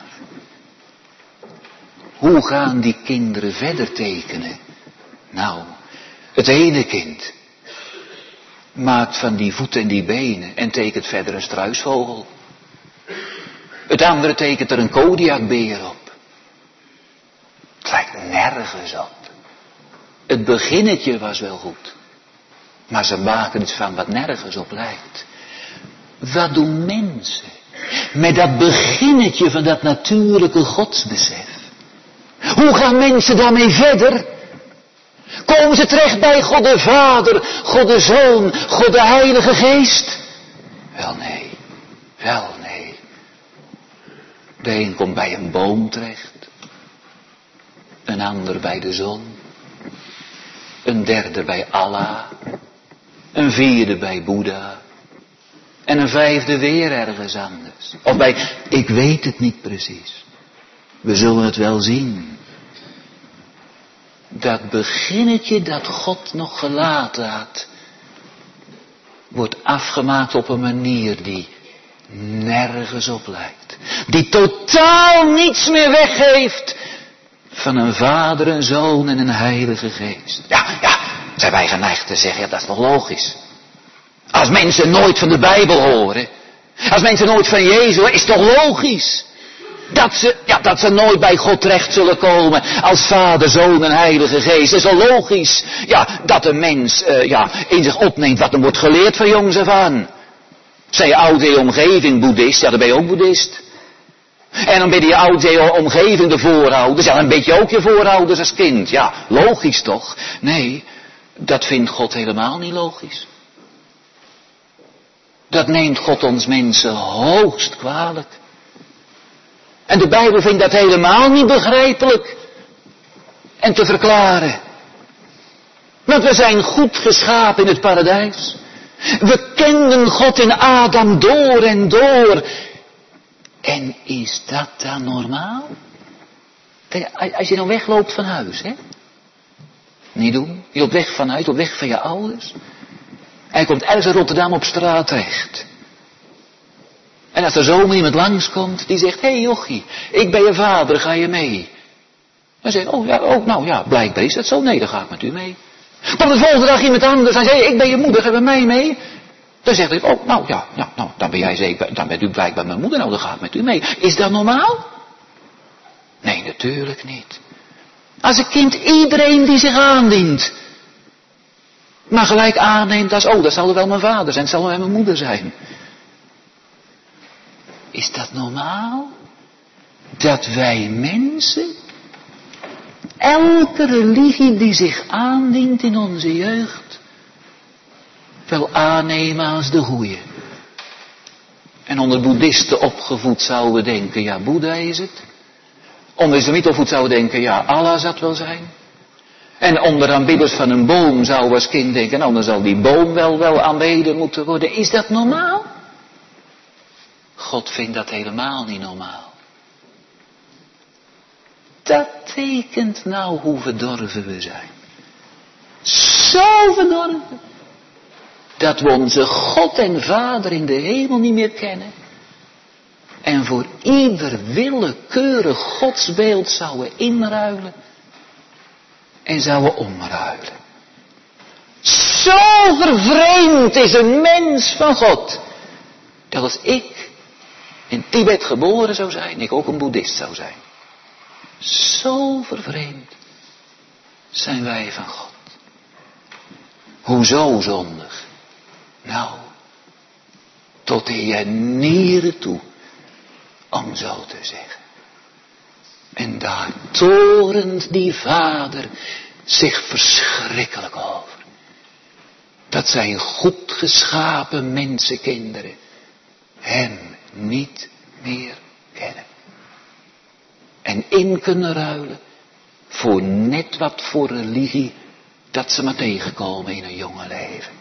A: hoe gaan die kinderen verder tekenen? Nou, het ene kind maakt van die voeten en die benen en tekent verder een struisvogel. Het andere tekent er een Kodiakbeer op. Het lijkt nergens op. Het beginnetje was wel goed. Maar ze maken iets van wat nergens op lijkt. Wat doen mensen met dat beginnetje van dat natuurlijke godsbesef? Hoe gaan mensen daarmee verder? Komen ze terecht bij God de Vader, God de Zoon, God de Heilige Geest? Wel nee, wel nee. De een komt bij een boom terecht. Een ander bij de zon. Een derde bij Allah. Een vierde bij Boeddha. En een vijfde weer ergens anders. Of bij, ik weet het niet precies. We zullen het wel zien. Dat beginnetje dat God nog gelaten had, wordt afgemaakt op een manier die nergens op lijkt. Die totaal niets meer weggeeft van een vader, een zoon en een heilige geest. Ja, ja, zijn wij geneigd te zeggen, ja, dat is toch logisch. Als mensen nooit van de Bijbel horen, als mensen nooit van Jezus horen, is toch logisch. Dat ze, ja, dat ze nooit bij God terecht zullen komen als Vader, Zoon en Heilige Geest. Het is wel logisch, ja, dat een mens uh, ja, in zich opneemt wat hem wordt geleerd van jongs af aan. Zijn je oud in je omgeving boeddhist, ja, dan ben je ook boeddhist. En dan ben je oud in je omgeving de voorouders, ja, dan ben je ook je voorouders als kind. Ja, logisch toch? Nee, dat vindt God helemaal niet logisch. Dat neemt God ons mensen hoogst kwalijk. En de Bijbel vindt dat helemaal niet begrijpelijk en te verklaren. Want we zijn goed geschapen in het paradijs. We kenden God in Adam door en door. En is dat dan normaal? Kijk, als je dan wegloopt van huis, hè? Niet doen. Je loopt weg van huis, op weg van je ouders. En je komt ergens in Rotterdam op straat terecht. En als er zomaar iemand langskomt die zegt, hé hey, jochie, ik ben je vader, ga je mee? Dan zeg je, oh ja, oh, nou ja, blijkbaar is dat zo. Nee, dan ga ik met u mee. Komt de volgende dag iemand anders en zegt, ik ben je moeder, ga je met mij mee? Dan zegt hij, oh nou ja, ja nou, dan ben jij zeker, dan bent u blijkbaar mijn moeder, nou dan ga ik met u mee. Is dat normaal? Nee, natuurlijk niet. Als een kind iedereen die zich aandient, maar gelijk aanneemt als, oh dat zal wel mijn vader zijn, dat zal wel mijn moeder zijn. Is dat normaal? Dat wij mensen, elke religie die zich aandient in onze jeugd, wel aannemen als de goeie. En onder boeddhisten opgevoed zouden we denken, ja, Boeddha is het. Onder islamieten opgevoed zouden we denken, ja, Allah zal het wel zijn. En onder aanbidders van een boom zouden we als kind denken, nou dan zal die boom wel wel aanbeden moeten worden. Is dat normaal? God vindt dat helemaal niet normaal. Dat tekent nou hoe verdorven we zijn. Zo verdorven. Dat we onze God en Vader in de hemel niet meer kennen. En voor ieder willekeurig godsbeeld zouden inruilen. En zouden omruilen. Zo vervreemd is een mens van God. Dat als ik in Tibet geboren zou zijn, ik ook een boeddhist zou zijn. Zo vervreemd zijn wij van God. Hoezo zondig? Nou, tot in je nieren toe, om zo te zeggen. En daar torent die vader zich verschrikkelijk over. Dat zijn goed geschapen mensenkinderen hem niet meer kennen. En in kunnen ruilen voor net wat voor religie dat ze maar tegenkomen in hun jonge leven.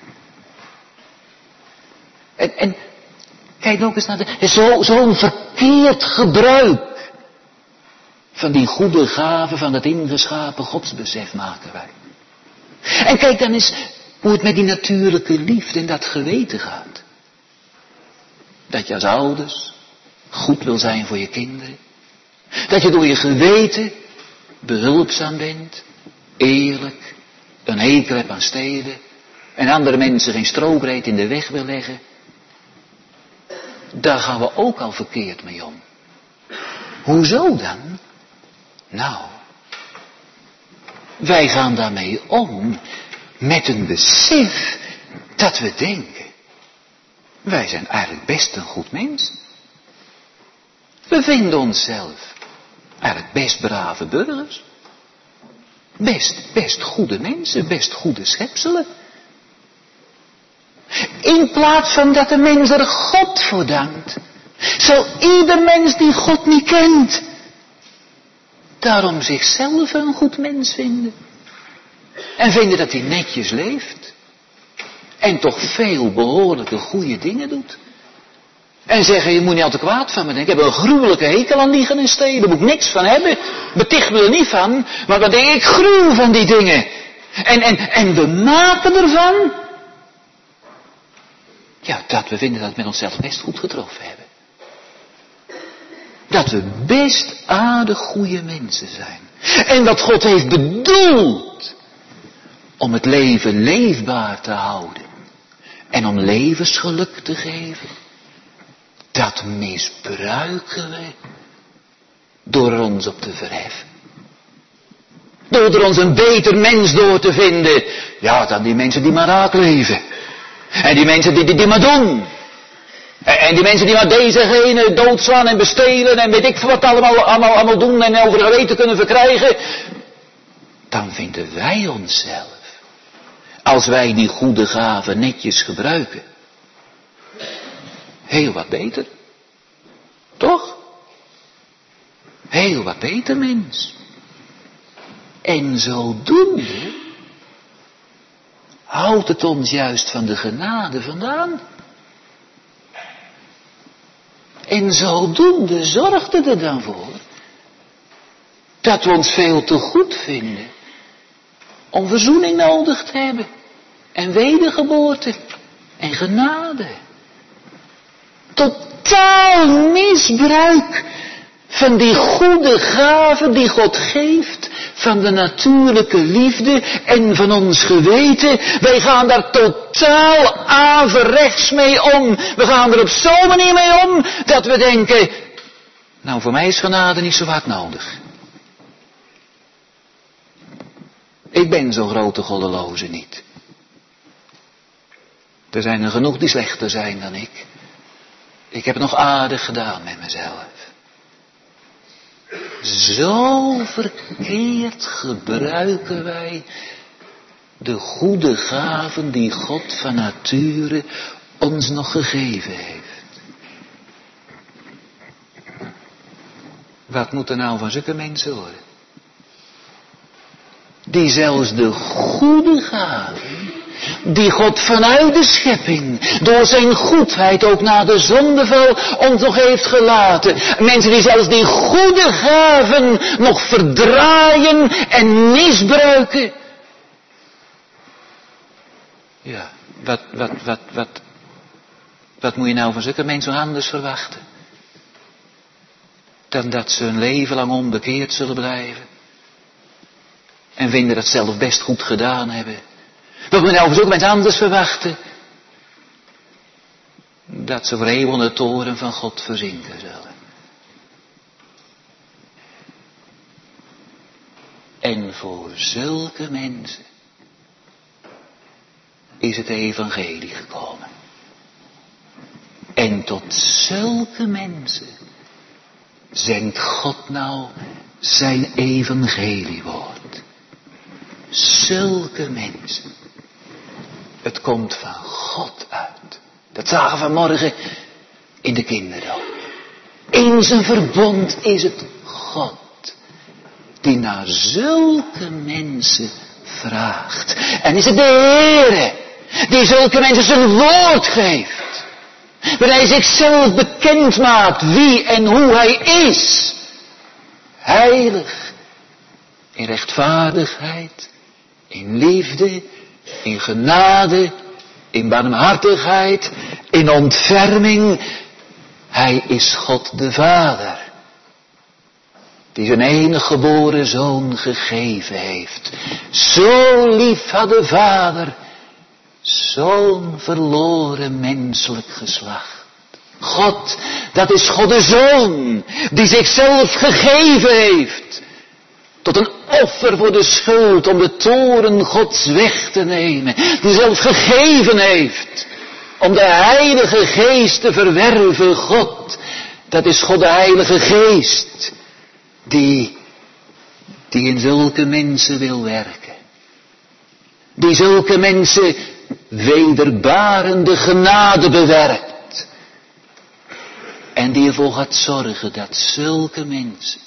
A: En, en kijk nog eens naar de, zo, zo'n verkeerd gebruik van die goede gave van het ingeschapen godsbesef maken wij. En kijk dan eens hoe het met die natuurlijke liefde en dat geweten gaat. Dat je als ouders goed wil zijn voor je kinderen. Dat je door je geweten behulpzaam bent, eerlijk, een hekel hebt aan stelen en andere mensen geen strobreed in de weg wil leggen. Daar gaan we ook al verkeerd mee om. Hoezo dan? Nou, wij gaan daarmee om met een besef dat we denken, wij zijn eigenlijk best een goed mens. We vinden onszelf eigenlijk best brave burgers. Best, best goede mensen, best goede schepselen. In plaats van dat de mens er God voor dankt, zal ieder mens die God niet kent, daarom zichzelf een goed mens vinden. En vinden dat hij netjes leeft. En toch veel behoorlijke goede dingen doet. En zeggen, je moet niet al te kwaad van me denken. Ik heb een gruwelijke hekel aan liegen en stelen. Daar moet ik niks van hebben. Beticht me er niet van. Maar dan denk ik, ik gruw van die dingen. En, en, en we maken ervan. Ja, dat we vinden dat we met onszelf best goed getroffen hebben. Dat we best aardig goede mensen zijn. En dat God heeft bedoeld om het leven leefbaar te houden. En om levensgeluk te geven. Dat misbruiken we door er ons op te verheffen. Door er ons een beter mens door te vinden. Ja, dan die mensen die maar raak leven. En die mensen die, die, die maar doen. En, en die mensen die maar dezegene doodslaan en bestelen en weet ik wat allemaal, allemaal, allemaal doen en over geweten kunnen verkrijgen. Dan vinden wij onszelf, als wij die goede gaven netjes gebruiken, heel wat beter. Toch? Heel wat beter, mens. En zodoende houdt het ons juist van de genade vandaan. En zodoende zorgt het er dan voor dat we ons veel te goed vinden om verzoening nodig te hebben. En wedergeboorte en genade. Totaal misbruik van die goede gaven die God geeft, van de natuurlijke liefde en van ons geweten. Wij gaan daar totaal averechts mee om. We gaan er op zo'n manier mee om dat we denken, nou voor mij is genade niet zo hard nodig. Ik ben zo'n grote goddeloze niet. Er zijn er genoeg die slechter zijn dan ik. Ik heb het nog aardig gedaan met mezelf. Zo verkeerd gebruiken wij de goede gaven die God van nature ons nog gegeven heeft. Wat moet er nou van zulke mensen worden? Die zelfs de goede gaven die God vanuit de schepping, door zijn goedheid ook na de zondeval ons nog heeft gelaten. Mensen die zelfs die goede gaven nog verdraaien en misbruiken. Ja, wat, wat, wat, wat, wat moet je nou van zulke mensen anders verwachten? Dan dat ze hun leven lang onbekeerd zullen blijven. En vinden dat ze zelf best goed gedaan hebben. Wat moet je nou van zulke mensen anders verwachten? Dat ze voor eeuwig in de toren van God verzinken zullen. En voor zulke mensen is het evangelie gekomen. En tot zulke mensen zendt God nou zijn evangeliewoord. Zulke mensen. Het komt van God uit. Dat zagen we vanmorgen in de kinderdoop. In zijn verbond is het God die naar zulke mensen vraagt. En is het de Heere die zulke mensen zijn woord geeft. Wanneer hij zichzelf bekend maakt wie en hoe hij is. Heilig. In rechtvaardigheid. In liefde. In genade. In barmhartigheid. In ontferming. Hij is God de Vader. Die zijn enige geboren zoon gegeven heeft. Zo lief had de Vader zo'n verloren menselijk geslacht. God, dat is God de Zoon, die zichzelf gegeven heeft. Tot een offer voor de schuld om de toren Gods weg te nemen. Die zelf gegeven heeft om de Heilige Geest te verwerven. God, dat is God de Heilige Geest. Die, die in zulke mensen wil werken. Die zulke mensen wederbarende genade bewerkt. En die ervoor gaat zorgen dat zulke mensen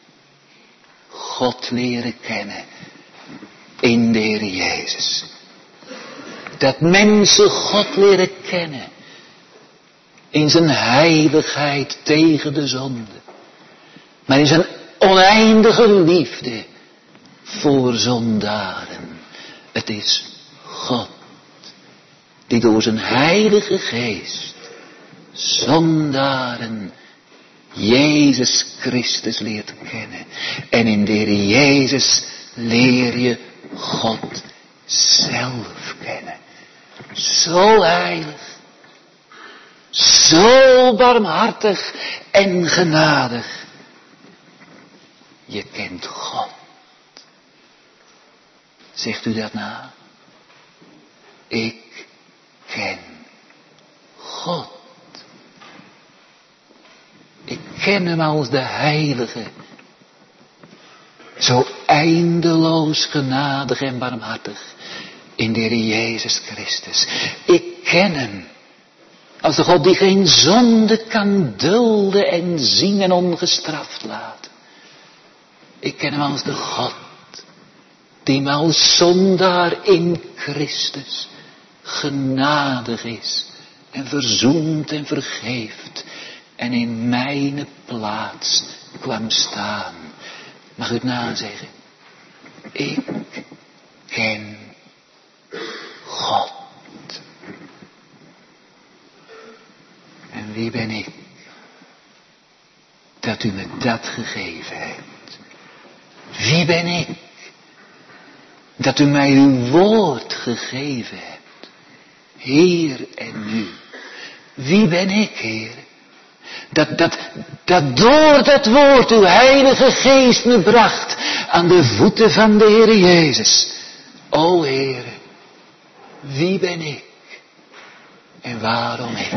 A: God leren kennen in de Heer Jezus. Dat mensen God leren kennen in zijn heiligheid tegen de zonde. Maar in zijn oneindige liefde voor zondaren. Het is God die door zijn heilige geest zondaren Jezus Christus leert kennen. En in de Heer Jezus leer je God zelf kennen. Zo heilig, zo barmhartig en genadig. Je kent God. Zegt u dat na? Ik ken God. Ik ken hem als de Heilige. Zo eindeloos genadig en barmhartig in de Heer Jezus Christus. Ik ken hem als de God die geen zonde kan dulden en zien en ongestraft laten. Ik ken hem als de God die me als zondaar in Christus genadig is en verzoent en vergeeft en in mijn plaats kwam staan. Mag u het nazeggen? Ik ken God. En wie ben ik dat u me dat gegeven hebt? Wie ben ik dat u mij uw woord gegeven hebt? Heer en nu. Wie ben ik, Heer? Dat, dat, dat door dat woord uw heilige geest me bracht aan de voeten van de Heer Jezus. O Heer, wie ben ik? En waarom ik?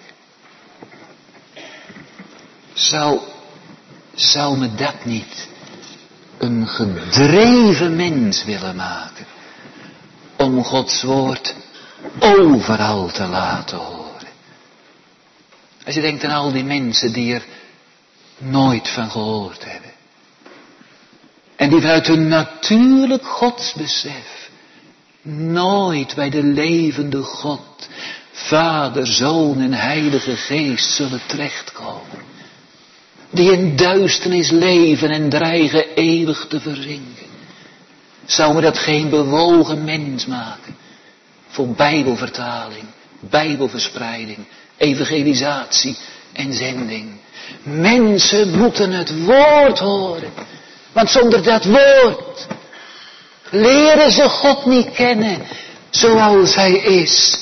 A: Zou, zou me dat niet een gedreven mens willen maken om Gods woord overal te laten horen? Als je denkt aan al die mensen die er nooit van gehoord hebben. En die vanuit hun natuurlijk godsbesef nooit bij de levende God, Vader, Zoon en Heilige Geest zullen terechtkomen. Die in duisternis leven en dreigen eeuwig te verzinken. Zou me dat geen bewogen mens maken voor bijbelvertaling, bijbelverspreiding, evangelisatie en zending. Mensen moeten het woord horen. Want zonder dat woord leren ze God niet kennen zoals hij is.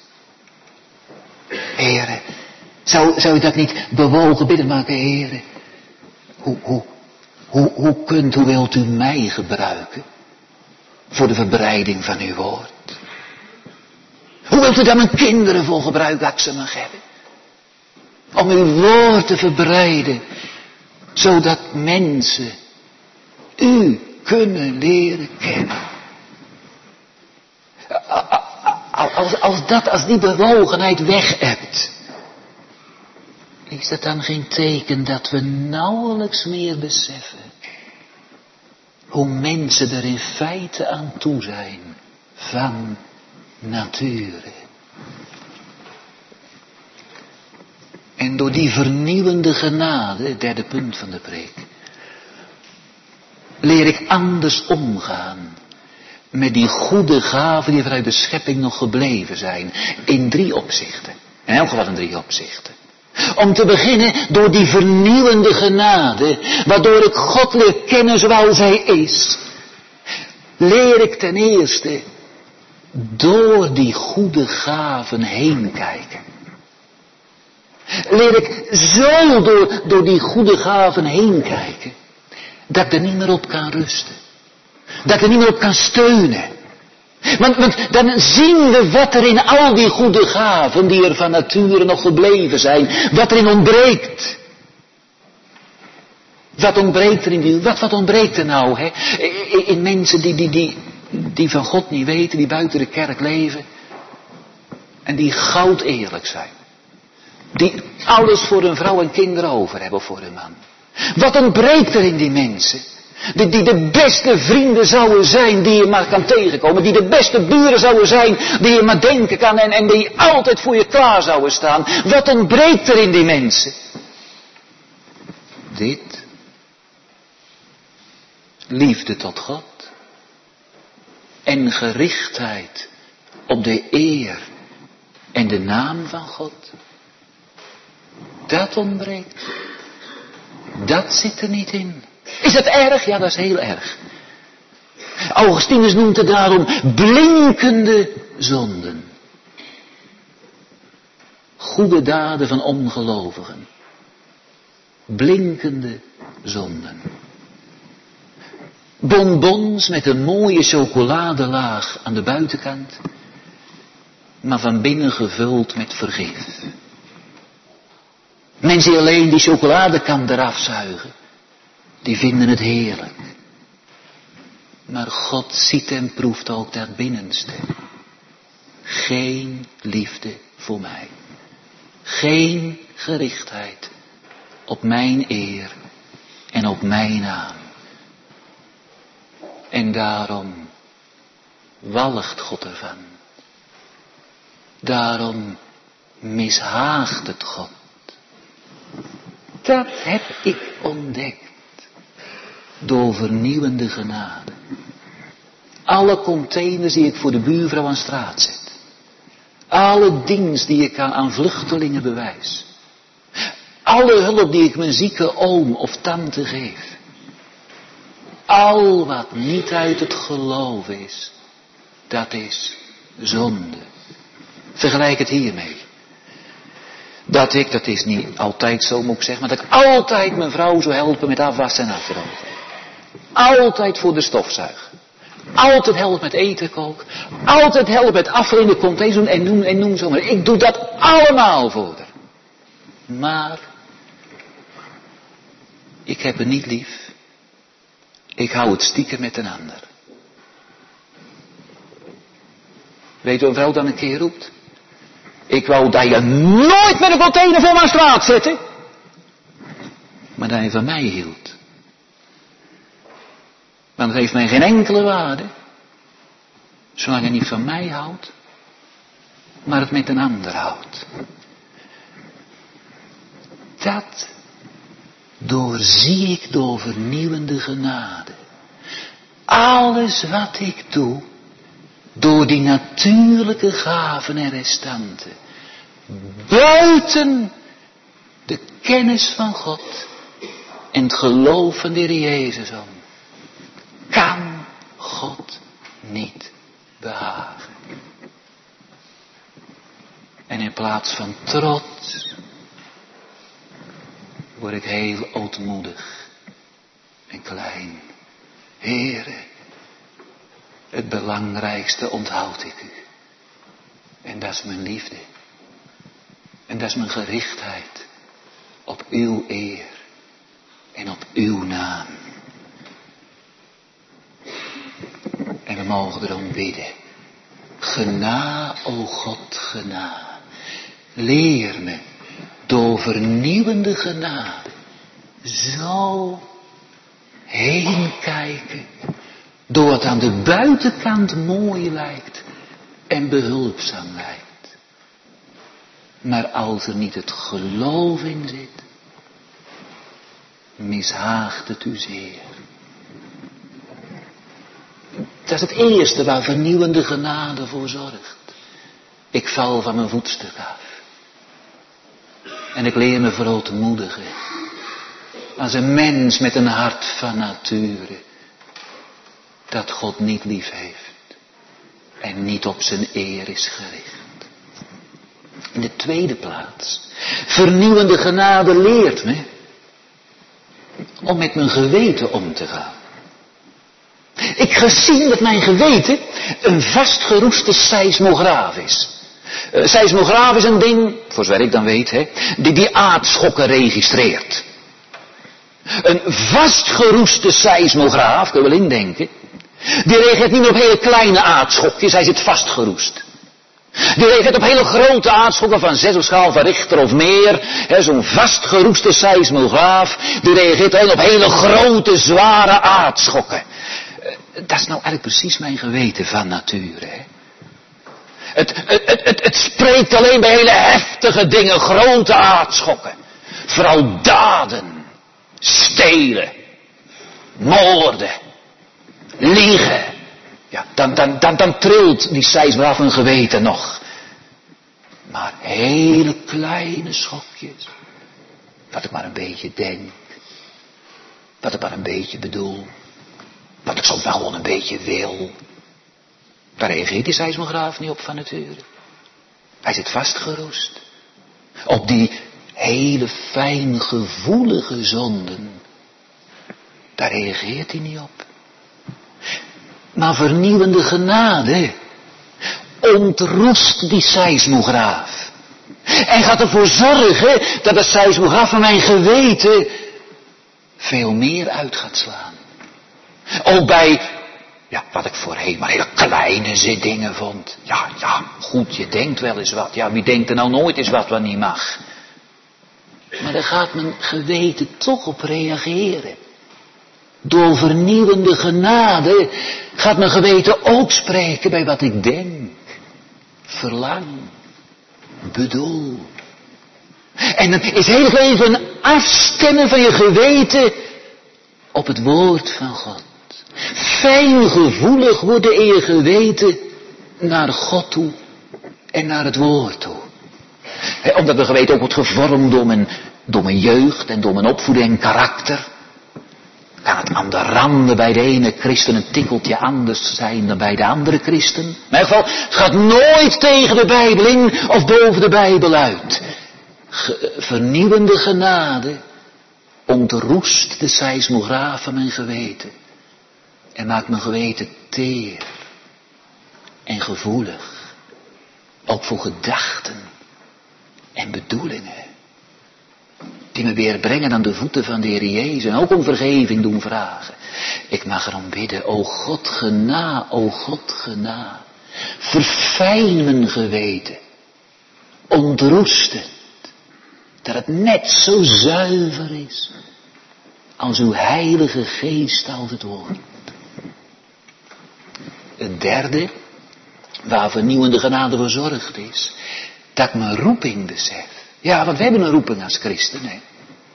A: Heren, zou, zou u dat niet bewogen bidden maken, heren? Hoe, hoe, hoe, hoe kunt, hoe wilt u mij gebruiken voor de verbreiding van uw woord? Hoe wilt u daar mijn kinderen voor gebruiken dat ik ze mag hebben? Om uw woord te verbreiden, zodat mensen u kunnen leren kennen. Als, als dat, als die bewogenheid weg hebt, is dat dan geen teken dat we nauwelijks meer beseffen hoe mensen er in feite aan toe zijn van nature. En door die vernieuwende genade, het derde punt van de preek, leer ik anders omgaan met die goede gaven die vanuit de schepping nog gebleven zijn. In drie opzichten. In elk geval in drie opzichten. Om te beginnen door die vernieuwende genade, waardoor ik God leer kennen zoals hij is. Leer ik ten eerste door die goede gaven heen kijken. Leer ik zo door, door die goede gaven heen kijken, dat ik er niet meer op kan rusten. Dat ik er niet meer op kan steunen. Want, want dan zien we wat er in al die goede gaven, die er van nature nog gebleven zijn, wat erin ontbreekt. Wat ontbreekt er in die, wat, wat ontbreekt er nou, hè? In, in mensen die, die, die, die van God niet weten, die buiten de kerk leven. En die goud eerlijk zijn. Die alles voor hun vrouw en kinderen over hebben voor hun man. Wat ontbreekt er in die mensen? Die, die de beste vrienden zouden zijn die je maar kan tegenkomen. Die de beste buren zouden zijn die je maar denken kan. En, en die altijd voor je klaar zouden staan. Wat ontbreekt er in die mensen? Dit. Liefde tot God. En gerichtheid op de eer en de naam van God. Dat ontbreekt. Dat zit er niet in. Is dat erg? Ja, dat is heel erg. Augustinus noemt het daarom blinkende zonden. Goede daden van ongelovigen. Blinkende zonden. Bonbons met een mooie chocoladelaag aan de buitenkant. Maar van binnen gevuld met vergif. Mensen die alleen die chocoladekant eraf zuigen. Die vinden het heerlijk. Maar God ziet en proeft ook dat binnenste. Geen liefde voor mij. Geen gerichtheid op mijn eer en op mijn naam. En daarom walgt God ervan. Daarom mishaagt het God. Dat heb ik ontdekt. Door vernieuwende genade. Alle containers die ik voor de buurvrouw aan straat zet. Alle dienst die ik aan, aan vluchtelingen bewijs. Alle hulp die ik mijn zieke oom of tante geef. Al wat niet uit het geloof is, dat is zonde. Vergelijk het hiermee. Dat ik, dat is niet altijd zo moet ik zeggen, maar dat ik altijd mijn vrouw zou helpen met afwassen en afdrogen. Altijd voor de stofzuigen. Altijd helpen met eten koken. Altijd helpen met afval in de container doen en noem, en noem zo maar. Ik doe dat allemaal voor haar. Maar ik heb haar niet lief. Ik hou het stiekem met een ander. Weet u wat een vrouw dan een keer roept? Ik wou dat je nooit met een container voor mijn straat zette. Maar dat je van mij hield. Want het heeft mij geen enkele waarde. Zolang je niet van mij houdt. Maar het met een ander houdt. Dat doorzie ik door vernieuwende genade. Alles wat ik doe. Door die natuurlijke gaven en restanten. Buiten de kennis van God. En het geloof van de Heer Jezus om. Kan God niet behagen. En in plaats van trots. Word ik heel ootmoedig. En klein. Heere. Het belangrijkste onthoud ik u. En dat is mijn liefde. En dat is mijn gerichtheid. Op uw eer. En op uw naam. En we mogen erom bidden. Gena, o God, gena. Leer me door vernieuwende genade. Zo heen kijken. Door wat aan de buitenkant mooi lijkt. En behulpzaam lijkt. Maar als er niet het geloof in zit. Mishaagt het u zeer. Dat is het eerste waar vernieuwende genade voor zorgt. Ik val van mijn voetstuk af. En ik leer me verootmoedigen. Als een mens met een hart van nature. Dat God niet lief heeft. En niet op zijn eer is gericht. In de tweede plaats. Vernieuwende genade leert me. Om met mijn geweten om te gaan. Ik ga zien dat mijn geweten een vastgeroeste seismograaf is. Uh, seismograaf is een ding, voor zover ik dan weet, hè, die die aardschokken registreert. Een vastgeroeste seismograaf, kun je wel indenken, die reageert niet op hele kleine aardschokjes, hij zit vastgeroest. Die reageert op hele grote aardschokken van zes op schaal van Richter of meer. Zo'n vastgeroeste seismograaf. Die reageert alleen op hele grote, zware aardschokken. Dat is nou eigenlijk precies mijn geweten van nature. Hè? Het, het, het, het, het spreekt alleen bij hele heftige dingen, grote aardschokken. Vooral daden, stelen, moorden, liegen. Ja, dan, dan, dan, dan trilt die seismograaf een geweten nog. Maar hele kleine schokjes. Wat ik maar een beetje denk. Wat ik maar een beetje bedoel. Wat ik zo wel een beetje wil. Daar reageert die seismograaf niet op van nature. Hij zit vastgeroest. Op die hele fijngevoelige zonden. Daar reageert hij niet op. Maar vernieuwende genade ontroest die seismograaf. En gaat ervoor zorgen dat de seismograaf van mijn geweten veel meer uit gaat slaan. Ook bij, ja, wat ik voorheen maar hele kleine dingen vond. Ja, ja, goed, je denkt wel eens wat. Ja, wie denkt er nou nooit eens wat wat niet mag? Maar daar gaat mijn geweten toch op reageren. Door vernieuwende genade gaat mijn geweten ook spreken bij wat ik denk, verlang, bedoel. En dan is heel leven een afstemmen van je geweten op het woord van God. Fijngevoelig worden in je geweten naar God toe en naar het woord toe. He, omdat mijn geweten ook wordt gevormd door mijn, door mijn jeugd en door mijn opvoeding en karakter. Kan het aan de randen bij de ene christen een tikkeltje anders zijn dan bij de andere christen. In ieder geval, het gaat nooit tegen de Bijbel in of boven de Bijbel uit. Ge- vernieuwende genade ontroest de seismograaf van mijn geweten. En maakt mijn geweten teer en gevoelig. Ook voor gedachten en bedoelingen. Die me weer brengen aan de voeten van de Heer Jezus. En ook om vergeving doen vragen. Ik mag erom bidden. O God gena, o God gena. Verfijn mijn geweten. Ontroest het. Dat het net zo zuiver is. Als uw heilige geest altijd wordt. Het derde. Waar vernieuwende genade voor zorgt is. Dat ik mijn roeping besef. Ja, want we hebben een roeping als christen. Hè?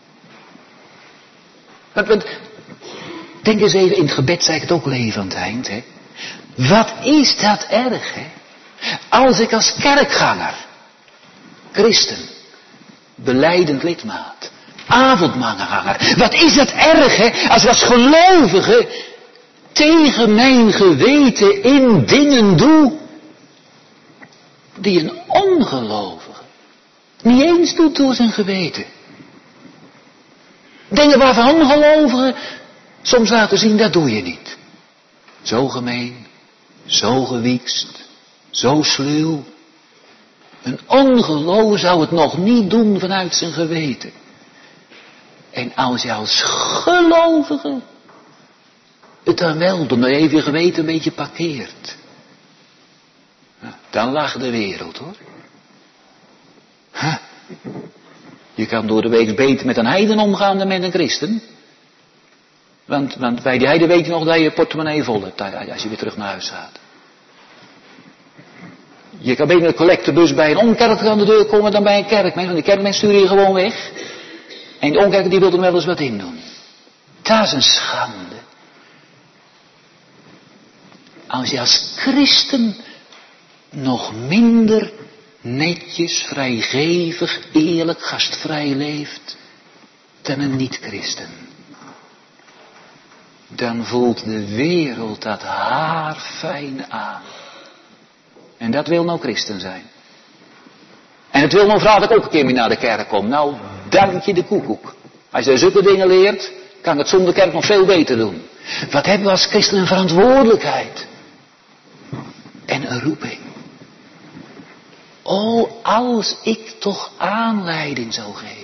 A: Want, want, denk eens even, in het gebed zei ik het ook al even aan het eind. Hè? Wat is dat erg, hè? Als ik als kerkganger, christen, belijdend lidmaat, avondmaalganger, wat is dat erg, hè? Als ik als gelovige tegen mijn geweten in dingen doe, die een ongelovige niet eens doet door zijn geweten. Dingen waarvan ongelovigen soms laten zien, dat doe je niet. Zo gemeen, zo gewiekst, zo sluw. Een ongelovige zou het nog niet doen vanuit zijn geweten. En als je als gelovige het dan wel doet, maar even je geweten een beetje parkeert. Dan lacht de wereld, hoor. Huh. Je kan door de week beter met een heiden omgaan dan met een christen. Want, want bij die heiden weet je nog dat je je portemonnee vol hebt als je weer terug naar huis gaat. Je kan beter met een collectebus bij een onkerk aan de deur komen dan bij een kerkmens. Want de kerkmens stuur je gewoon weg. En de onkerk die wil er wel eens wat in doen. Dat is een schande. Als je als christen nog minder netjes, vrijgevig, eerlijk, gastvrij leeft dan een niet-christen. Dan voelt de wereld dat haar fijn aan. En dat wil nou christen zijn. En het wil nou vragen dat ik ook een keer mee naar de kerk kom. Nou, dank je de koekoek. Als je zulke dingen leert, kan het zonder kerk nog veel beter doen. Wat hebben we als christen een verantwoordelijkheid. En een roeping. O, als ik toch aanleiding zou geven.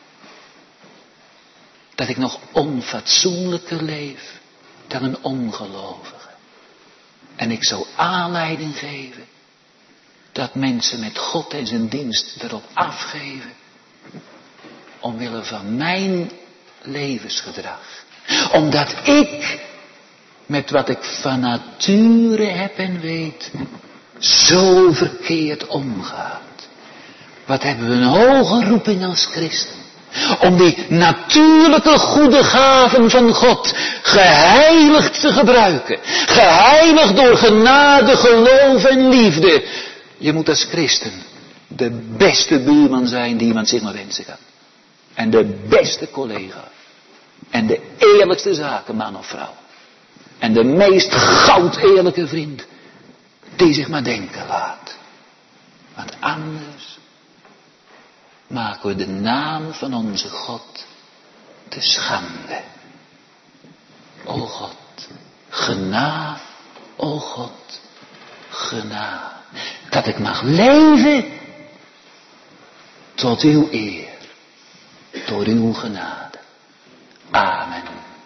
A: Dat ik nog onfatsoenlijker leef dan een ongelovige. En ik zou aanleiding geven dat mensen met God en zijn dienst erop afgeven. Omwille van mijn levensgedrag. Omdat ik met wat ik van nature heb en weet zo verkeerd omgaat. Wat hebben we een hoge roeping als christen. Om die natuurlijke goede gaven van God geheiligd te gebruiken. Geheiligd door genade, geloof en liefde. Je moet als christen de beste buurman zijn die iemand zich maar wensen kan. En de beste collega. En de eerlijkste zakenman of vrouw. En de meest goud eerlijke vriend. Die zich maar denken laat. Want anders maken we de naam van onze God te schande. O God, genade, o God, genade. Dat ik mag leven tot uw eer, door uw genade. Amen.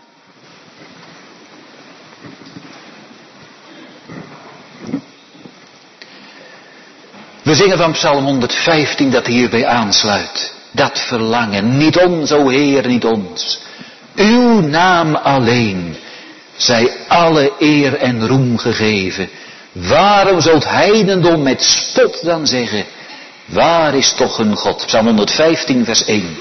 A: We zingen van Psalm honderdvijftien dat hierbij aansluit. Dat verlangen, niet ons, o Heer, niet ons. Uw naam alleen, zij alle eer en roem gegeven. Waarom zou het heidendom met spot dan zeggen, waar is toch hun God? Psalm honderdvijftien vers één.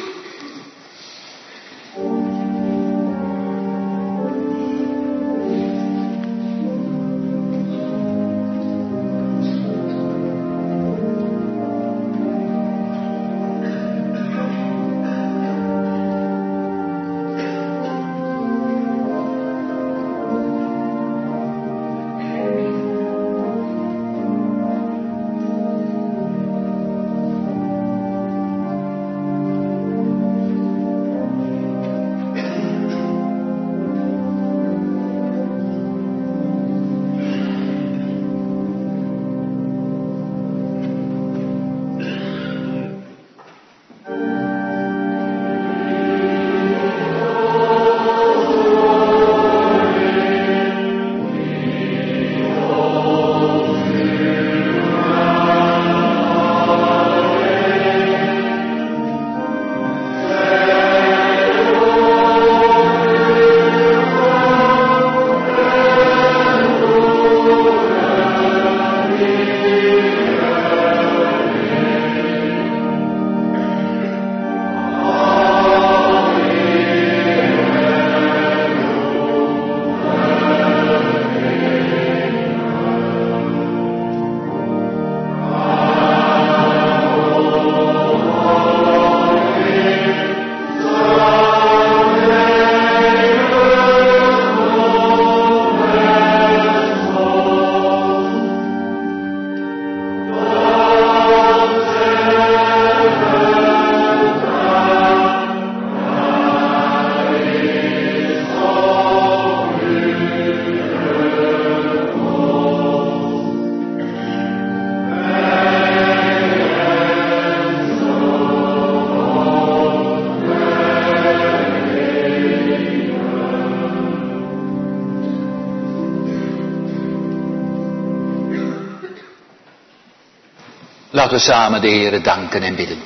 A: Laten we samen de Heere danken en bidden.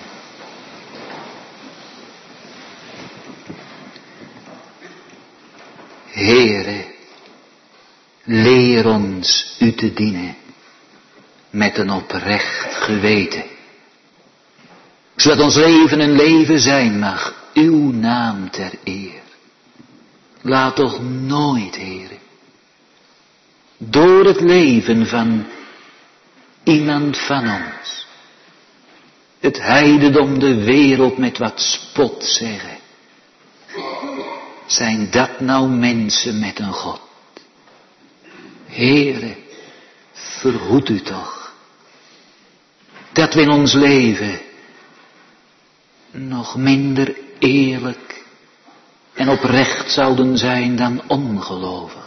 A: Heere, leer ons u te dienen met een oprecht geweten. Zodat ons leven een leven zijn mag, uw naam ter eer. Laat toch nooit, Heere, door het leven van iemand van ons, het heidendom, de wereld met wat spot zeggen. Zijn dat nou mensen met een God? Heere, verhoed u toch, dat we in ons leven nog minder eerlijk en oprecht zouden zijn dan ongelovigen.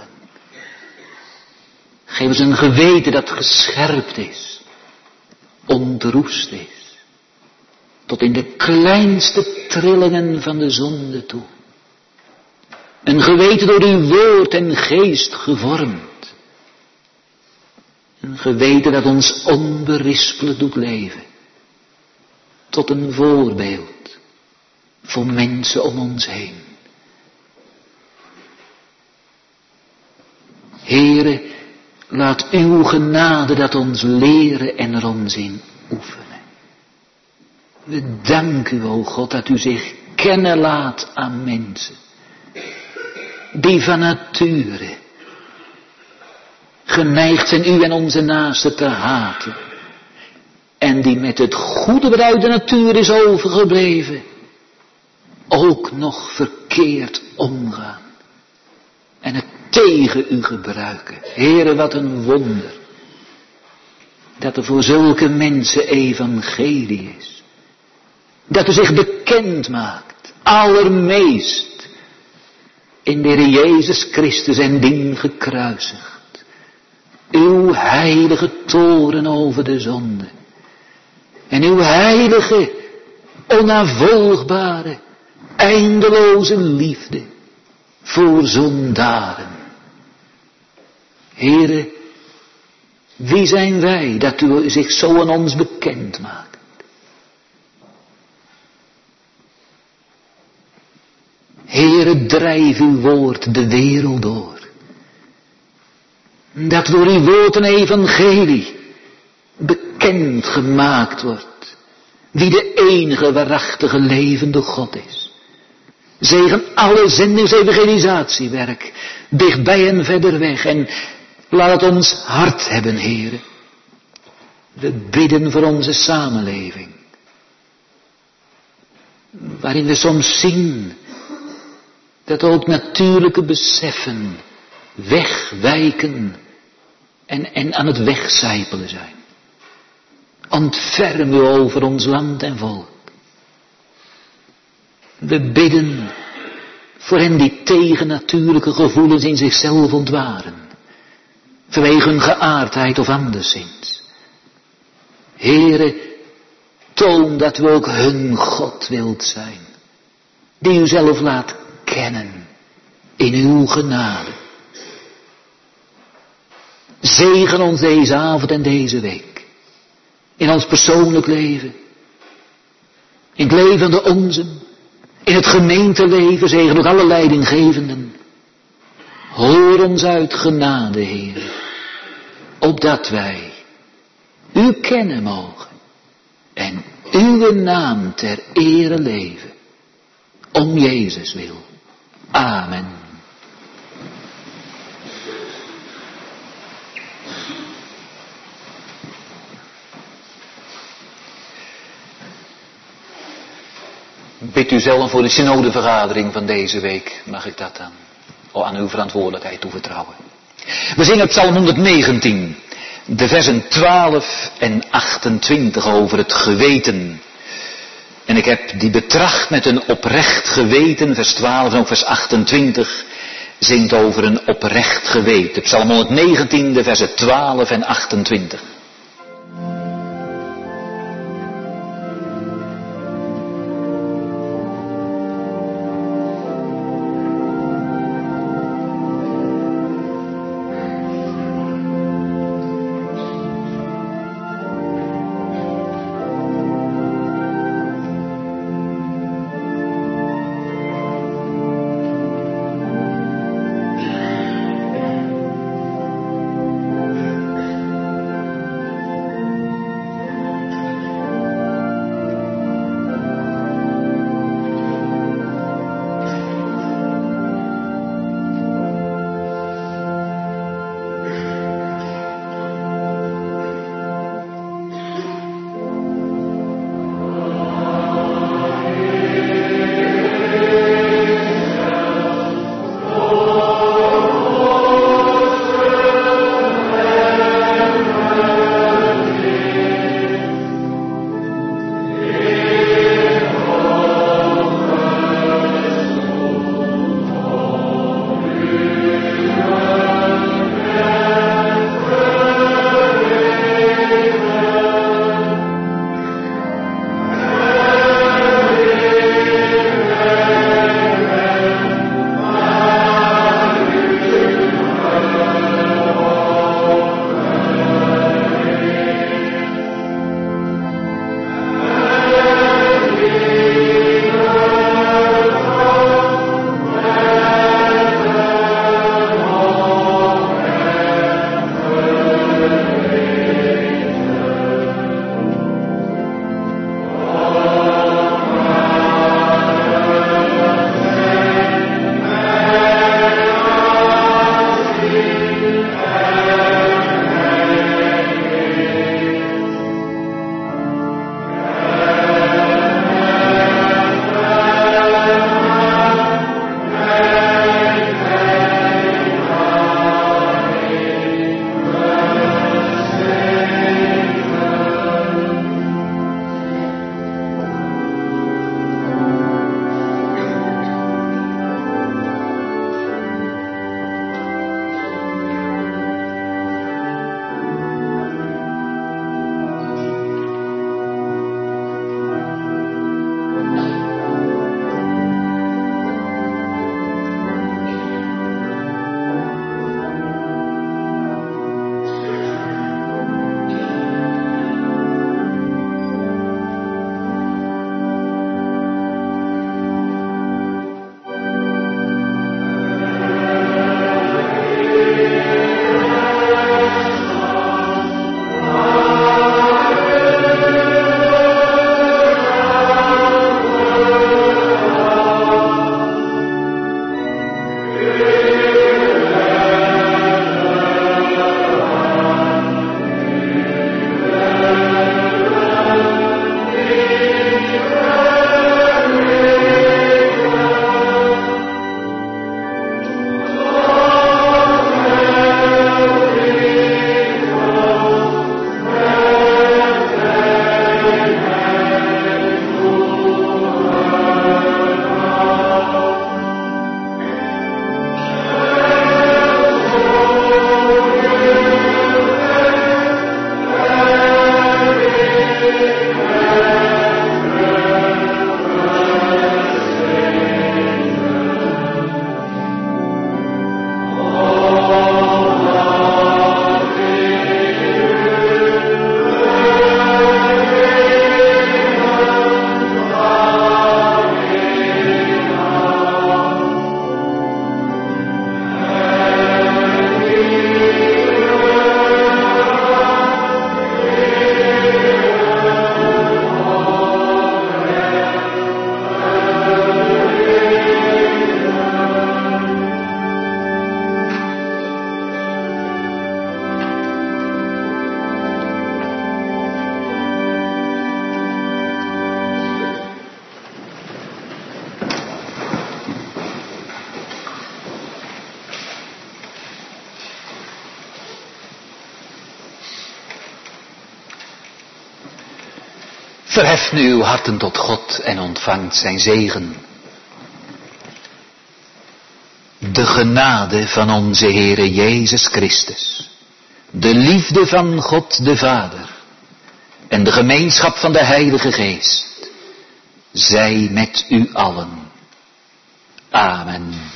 A: Geef ons een geweten dat gescherpt is, ontroest is, tot in de kleinste trillingen van de zonde toe. Een geweten door uw woord en geest gevormd. Een geweten dat ons onberispelijk doet leven. Tot een voorbeeld voor mensen om ons heen. Heere, laat uw genade dat ons leren en er ons in oefenen. We danken u, o God, dat u zich kennen laat aan mensen. Die van nature geneigd zijn u en onze naasten te haten. En die met het goede wat uit de natuur is overgebleven, ook nog verkeerd omgaan. En het tegen u gebruiken. Heere, wat een wonder. Dat er voor zulke mensen evangelie is. Dat u zich bekend maakt. Allermeest. In de Heer Jezus Christus en dien gekruisigd. Uw heilige toren over de zonde. En uw heilige, onnavolgbare, eindeloze liefde voor zondaren. Heere, wie zijn wij dat u zich zo aan ons bekend maakt? Heere, drijf uw woord de wereld door. Dat door uw woord een evangelie bekend gemaakt wordt. Wie de enige waarachtige levende God is. Zegen alle zendings-evangelisatiewerk. Dichtbij en verder weg. En laat ons hart hebben, Heere. We bidden voor onze samenleving. Waarin we soms zien dat ook natuurlijke beseffen wegwijken en, en aan het wegcijpelen zijn. Ontferm u over ons land en volk. We bidden voor hen die tegennatuurlijke gevoelens in zichzelf ontwaren. Vanwege hun geaardheid of anderszins. Heere, toon dat we ook hun God wilt zijn. Die u zelf laat kennen in uw genade. Zegen ons deze avond en deze week. In ons persoonlijk leven. In het leven van de onzen. In het gemeenteleven, zegen ook alle leidinggevenden. Hoor ons uit genade, Heer. Opdat wij u kennen mogen. En uw naam ter ere leven. Om Jezus wil. Amen. Bid u zelf voor de synodevergadering van deze week. Mag ik dat dan oh, aan uw verantwoordelijkheid toevertrouwen. We zingen Psalm honderdnegentien. De versen twaalf en achtentwintig over het geweten. En ik heb die betracht met een oprecht geweten. Vers twaalf en ook vers achtentwintig zingt over een oprecht geweten. Psalm honderdnegentien, de versen twaalf en achtentwintig. Verheft nu uw harten tot God en ontvangt zijn zegen. De genade van onze Heere Jezus Christus, de liefde van God de Vader en de gemeenschap van de Heilige Geest, zij met u allen. Amen.